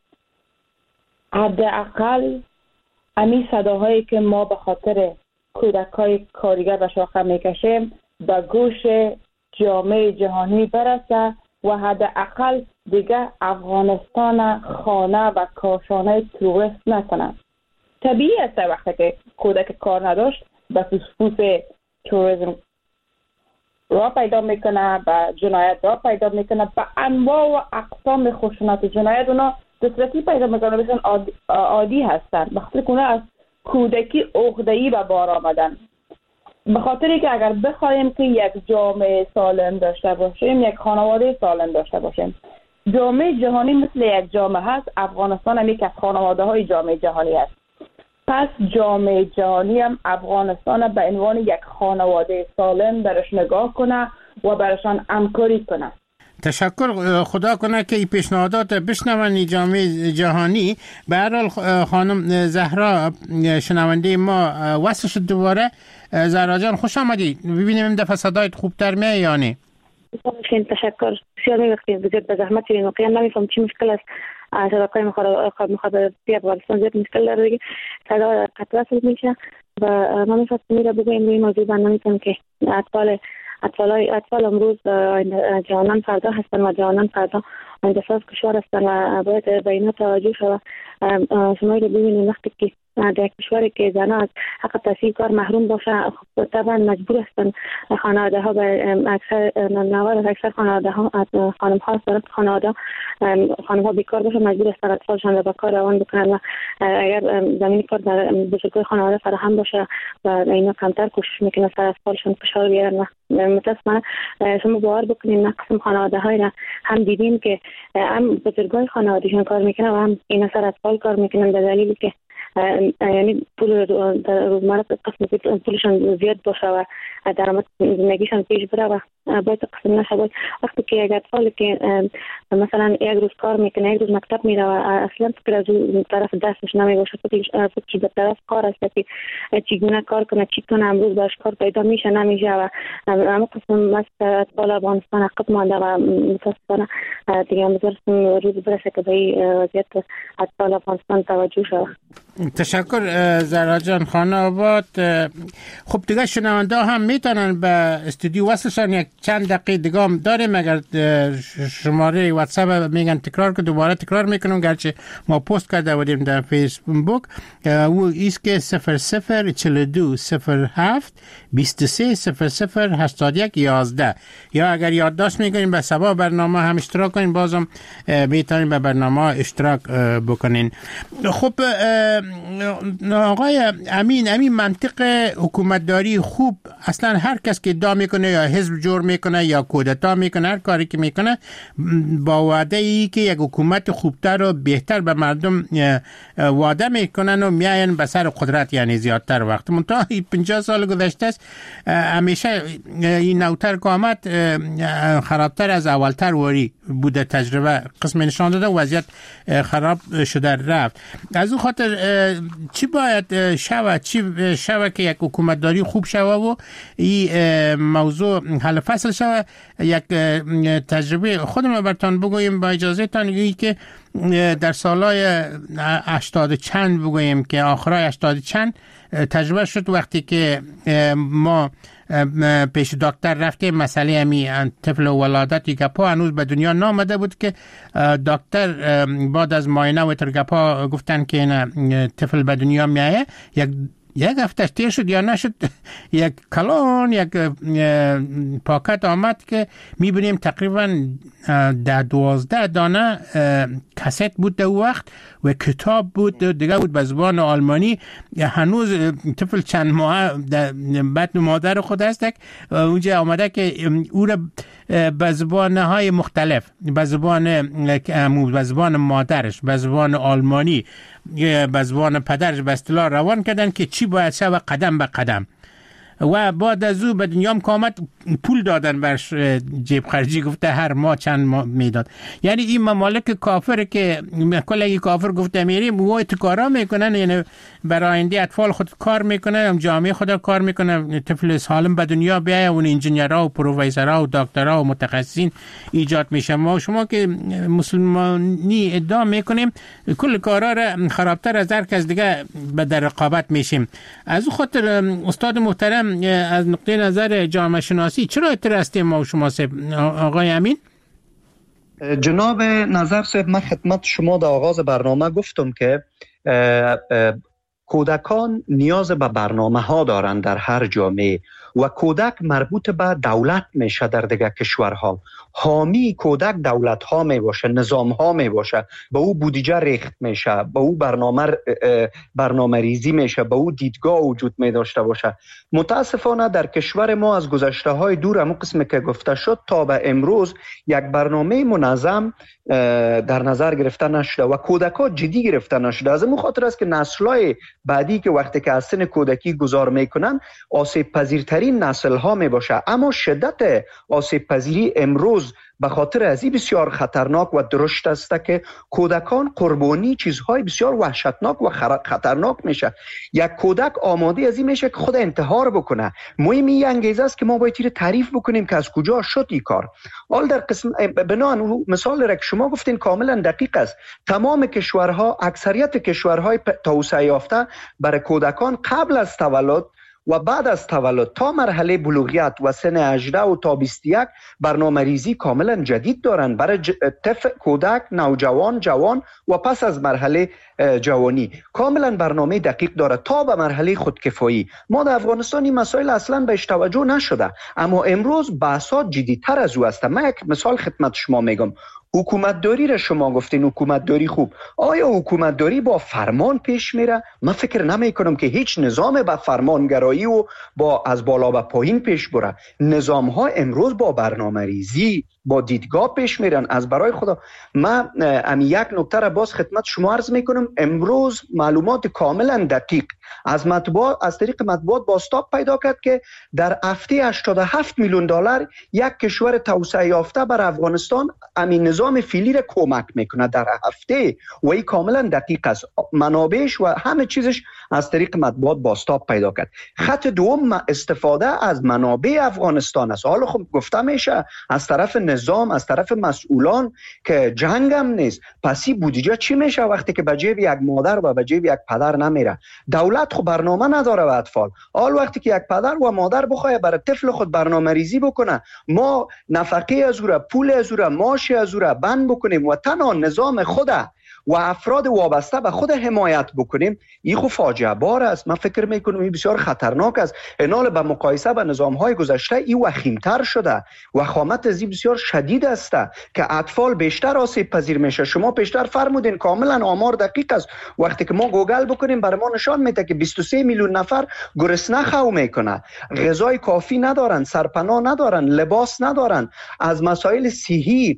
حداقل امی صداهایی که ما به خاطر کودکای کارگر و شاخه میکشیم به گوش جامعه جهانی برسه و حداقل دیگه افغانستان خانه و کاشانه توریست نکنن. طبیعی است وقتی که کودک کار نداشت به فسفوس توریسم را پیدا میکنه، به جنایت را پیدا میکنه، به انواع و اقسام خشونت جنایت اونا دسترسی پیدا میکنه، بسیار عادی هستن. بخاطر که اونا از کودکی عقده‌ای به بار آمدن. به خاطری که اگر بخوایم که یک جامعه سالم داشته باشیم، یک خانواده سالم داشته باشیم، جامعه جهانی مثل یک جامعه هست، افغانستان هم یک از خانواده های جامعه جهانی هست. پس جامعه جهانی هم افغانستان به عنوان یک خانواده سالم برش نگاه کنه و برشان همکاری کنه. تشکر. خدا کنه که این پیشنهادات بشنون جامعه جهانی. به هر حال خانم زهرا شنونده ما وصل شد دوباره. زهرا جان خوش آمدید. ببینیم این دفعه صدایت خوبتر میاد یا نه؟ تشکر. بسیار می‌خواستم بزرگ به زحمت این واقعا نمی‌فهم چی مشکل است. صداقای مخابراتی افغانستان زیاد مشکل داره دیگه. صدا قطع وصل میشه و ما می‌خواستم میره بگویم روی موضوع برنامه‌تون که اطفال امروز جوانان فردا هستن و جوانان فردا اندساز کشور هستن و باید به اینا توجه شود. شما رو ببینید وقتی که در کشوری که زنها از حق تحصیل کار محروم باشه، خب طبعا مجبور هستن خانواده ها به اکثر خانواده ها خانم ها صرف خانواده خانم ها بیکار باشه، مجبور هستن اطفالشان رو به کار روان بکنن و اگر زمین کار در بزرگای خانواده فراهم باشه و اینا کمتر کوشش میکنن سر اطفالشان فشار بیارن و متاسفانه شما باور بکنید قسم خانواده های را هم دیدیم که هم بزرگای خانوادهشان کار میکنن و هم اینا سر اطفال کار میکنن به دلیلی که یعنی پول در روزمره قسم پولشان زیاد باشه و درآمد زندگیشان پیش بره و باید قسم نشه. وقتی که یک اطفال که مثلا یک روز کار میکنه، یک روز مکتب میره و اصلا فکر از اون طرف دستش نمیباشه، فکرش به طرف کار است که چگونه کار کنه، چی کنه، امروز باش کار پیدا میشه نمیشه و همه قسم مثل اطفال افغانستان عقب مانده و متاسفانه دیگه میذارستم روز برسه که به این وضعیت اطفال افغانستان توجه شد. تشکر زهرا جان خانه آباد. خب دیگه شنونده هم میتونن به استودیو وصلشن. یک چند دقیقه دیگه هم داریم. اگر شماره واتساپ میگن تکرار که دوباره تکرار میکنم، گرچه ما پست کرده بودیم در فیسبوک. او ایست که 00420723008111 یا اگر یادداشت میکنین به سبا برنامه هم اشتراک کنین، بازم میتونین به برنامه اشتراک بکنین. خب آقای امین، منطق حکومتداری خوب اصلا هر کس که ادعا میکنه یا حزب جور میکنه یا کودتا میکنه، هر کاری که میکنه با وعده ای که یک حکومت خوبتر و بهتر به مردم وعده میکنن و میاین به سر قدرت، یعنی زیادتر وقت. منتها 50 سال گذشته است همیشه این نوتر که آمد خرابتر از اولتر وری بوده. تجربه قسم نشان داده وضعیت خراب شده رفت. از اون خاطر چی باید شوه که یک حکومتداری خوب شوه و این موضوع حل فصل شوه؟ یک تجربه خودم براتون بگویم با اجازه تان، که در سالهای 80 چند بگویم که آخرای 80 چند تجربه شد وقتی که ما پیش دکتر رفتیم، مسئله همی طفل ولادت گپا هنوز به دنیا نامده بود که دکتر بعد از معاینه و ترگپا گفتن که این طفل به دنیا میایه. یک هفته تیر شد یا نشد، یک کلان یک پاکت آمد که میبینیم تقریبا 12 دانه کست بود در وقت و کتاب بود دیگه بود به زبان آلمانی. هنوز طفل چند ماه بطن مادر خود است، اونجا آمده که او را به زبانهای مختلف، به زبان مادرش، به زبان آلمانی، به زبان پدرش به اصطلاح روان کردن که چی باید شود قدم به قدم. و بعد از او به دنیام که آمد پول دادن برش جیب خرجی، گفته هر ماه چند ماه میداد. یعنی این ممالک کافر که کلی کافر گفته میریم و اتکارا میکنن، یعنی برای آینده اطفال خود کار میکنن، جامعه خود کار میکنن، طفل سالم به دنیا بیایه، اون انجینیرها و پروفسورها و دکترها و متخصصین ایجاد میشه. ما شما که مسلمانی ادعا میکنیم کل کارا را خرابتر از هر کس دیگه به در رقابت میشیم. از اون خاطر استاد محترم از نقطه نظر جامعه شناسی چرا اعتراض ما شما آقای امین؟ جناب نظر صاحب، من خدمت شما در آغاز برنامه گفتم که کودکان نیاز به برنامه ها دارند در هر جامعه و کودک مربوط به دولت میشه در دیگه کشورها. حامی کودک دولت ها می باشه، نظام ها می باشه، به او بودجه ریخت میشه، به او برنامه ریزی میشه، به او دیدگاه وجود می داشته باشه. متاسفانه در کشور ما از گذشته های دور همون قسم که گفته شد تا به امروز یک برنامه منظم در نظر گرفته نشده و کودک‌ها جدی گرفته نشده. از این خاطر است که نسل‌های بعدی که وقتی که از سن کودکی گذار میکنن آسیب پذیرترین نسل ها می باشه. اما شدت آسیب پذیری امروز به خاطر از این بسیار خطرناک و درشت است که کودکان قربانی چیزهای بسیار وحشتناک و خطرناک میشه. یک کودک آماده از این میشه که خود انتحار بکنه. مهم این انگیزه است که ما باید تعریف بکنیم که از کجا شد این کار. حال در قسم بنان مثال را که شما گفتین کاملا دقیق است. تمام کشورها، اکثریت کشورهای توسعه یافته برای کودکان قبل از تولد و بعد از تولد تا مرحله بلوغیت و سن 18 و تا 21 برنامه ریزی کاملا جدید دارند برای کودک، نوجوان، جوان و پس از مرحله جوانی. کاملا برنامه دقیق داره تا به مرحله خودکفایی. ما در افغانستان این مسائل اصلا بهش توجه نشده، اما امروز بحثات جدیدتر از او است. من یک مثال خدمت شما میگم. حکومتداری را شما گفتین حکومتداری خوب. آیا حکومتداری با فرمان پیش میره؟ من فکر نمی کنم که هیچ نظام با فرمانگرایی و با از بالا به پایین پیش بره. نظام ها امروز با برنامه ریزی، با دیدگاه پیش میرن. از برای خدا من یک نکته را باز خدمت شما عرض میکنم. امروز معلومات کاملا دقیق از طریق مطبوعات بازتاب پیدا کرد که در هفته 87 میلیون دلار یک کشور توسعه یافته بر افغانستان همین نظام فعلی را کمک میکنه در هفته، و این کاملا دقیق است. منابعش و همه چیزش از طریق مطبوعات بازتاب پیدا کرد. خط دوم استفاده از منابع افغانستان است. حالا خب گفته میشه از طرف نظام، از طرف مسئولان که جنگ هم نیست، پس این بودجه چی میشه وقتی که به جیب یک مادر و به جیب یک پدر نمیره؟ دولت خب برنامه نداره و اطفال. حال وقتی که یک پدر و مادر بخواد برای طفل خود برنامه ریزی بکنه، ما نفقه از او را، پول از او را، معاش از او را بند بکنیم و تنها نظام خود و افراد وابسته به خود حمایت بکنیم، این خب فاجعه بار است. من فکر میکنم این بسیار خطرناک است. اینال به مقایسه با نظام‌های گذشته این وخیم‌تر شده. وخامت از این بسیار شدید است که اطفال بیشتر آسیب پذیر میشه. شما پیشتر فرمودین کاملا آمار دقیق است. وقتی که ما گوگل بکنیم برای ما نشان میده که 23 میلیون نفر گرسنه خو میکنه، غذای کافی ندارن، سرپناه ندارن، لباس ندارن، از مسائل صحی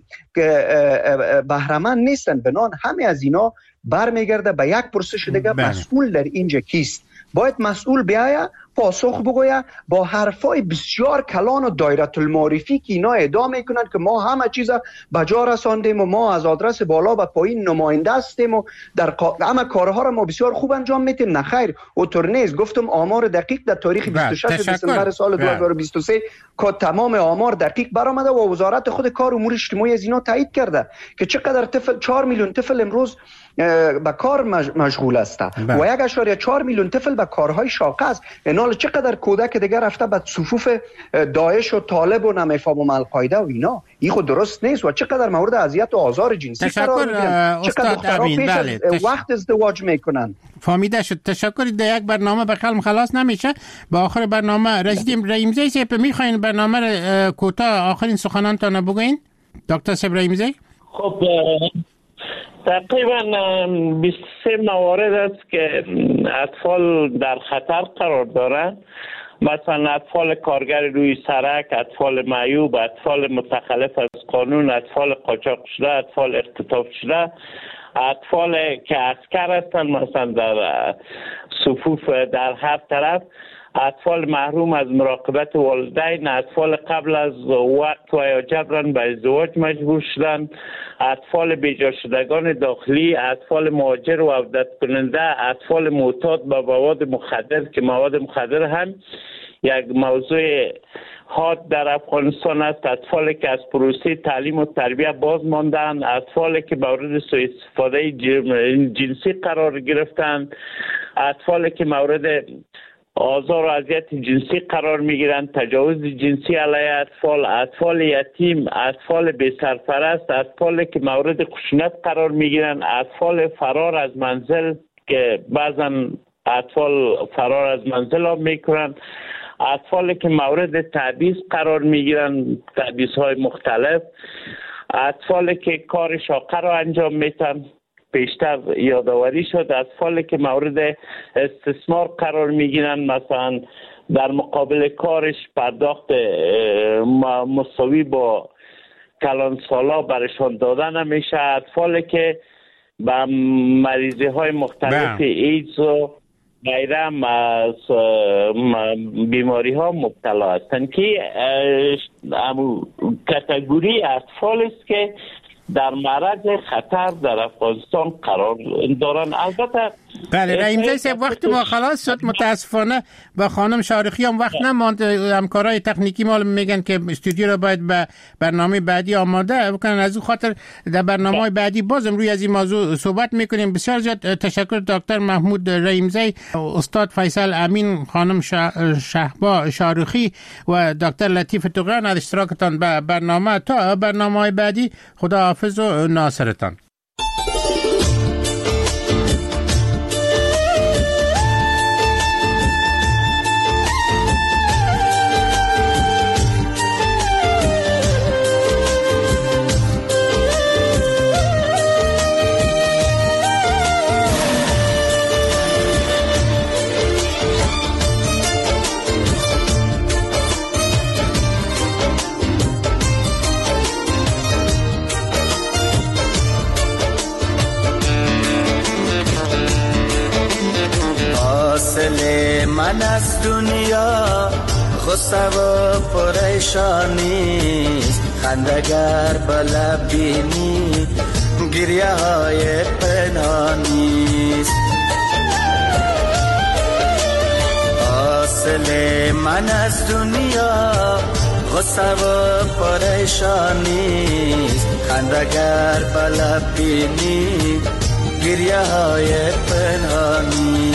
بهره مند نیستن. بنان همه از اینا برمیگرده به یک پرسش دیگه، مسئول در اینجا کیست؟ باید مسئول بیاید پاسخ بگویه با حرفای بسیار کلان و دایره المعرفی که اینا ادعا میکنن که ما همه چیز بجا رساندیم و ما از آدرس بالا و پایین نماینده هستیم و در همه کارها را ما بسیار خوب انجام میدیم. نه خیر، اونطور نیست. گفتم آمار دقیق در تاریخ 26 دسامبر سال 2023 که تمام آمار دقیق برآمده و وزارت خود کار امور اجتماعی از اینا تایید کرده که چقدر طفل، 4 میلیون طفل امروز به کار مشغول است و 1.4 میلیون طفل به کارهای شاقه است. اینال چقدر کودک دیگر رفته به صفوف داعش و طالب و نمیفهمم القاعده و اینا. این خود درست نیست. و چقدر مورد اذیت و آزار جنسی قرار میگیرن، چقدر دخترها پیش وقت ازدواج میکنن. فهمیده شد. تشکر. در یک برنامه به خلم خلاص نمیشه. با آخر برنامه رسیدیم. رحیمزی صاحب میخواین برنامه کوتاه آخرین سخنانتان بگوین؟ دکتر صاحب رحیمزی. خب تقریبا 23 موارد است که اطفال در خطر قرار دارند. مثلا اطفال کارگر روی سرک، اطفال معیوب، اطفال متخلف از قانون، اطفال قاچاق شده، اطفال اختطاف شده، اطفال که عسکر هستند مثلا در صفوف در هر طرف، اطفال محروم از مراقبت والدین، اطفال قبل از وقت و یا جبران به ازدواج مجبور شدن، اطفال بیجا شدگان داخلی، اطفال مهاجر و عودت کننده، اطفال معتاد به مواد مخدر که مواد مخدر هم یک موضوع حاد در افغانستان است، اطفالی که از پروسه تعلیم و تربیت باز ماندن، اطفالی که مورد سوء استفاده جنسی قرار گرفتند، اطفالی که مورد آزار و اذیت جنسی قرار میگیرند، تجاوز جنسی علیه اطفال، اطفال یتیم، اطفال بی سرپرست، اطفالی که مورد خشونت قرار میگیرند، اطفال فرار از منزل که بعضا اطفال فرار از منزل ها میکنند، اطفالی که مورد تبعیض قرار میگیرند، تبعیض های مختلف، اطفالی که کار شاقه را انجام میتن، بیشتر یادآوری شد، اطفالی که مورد استثمار قرار میگیرند، مثلا در مقابل کارش پرداخت مساوی با کلان سالا برشان دادن نمیشه، اطفالی که به مریضی های مختلف ایدز و غیره از بیماری ها مبتلا هستند که کاتگوری اطفال است که در معرض خطر در افغانستان قرار دارن. البته بله رحیمزی صاحب وقت ما خلاص شد. متاسفانه با خانم شارخی هم وقت نماند. همکارای تکنیکی ما میگن که استودیو رو باید به برنامه بعدی آماده بکنن. از اون خاطر در برنامه‌های بعدی بازم روی از این موضوع صحبت میکنیم. بسیار زیاد تشکر دکتر محمود رحیمزی، استاد فیصل امین، خانم شهبا شارخی و دکتر لطیف طغران از اشتراکتان به برنامه. تا برنامه‌های بعدی خدا حافظ و ناصرتان. من از دنیا غصه و پریشانیست، خندگر بلب بینی گریه های پنهانیست. حاصل من از دنیا غصه و پریشانیست، خندگر بلب بینی گریه های پنهانی.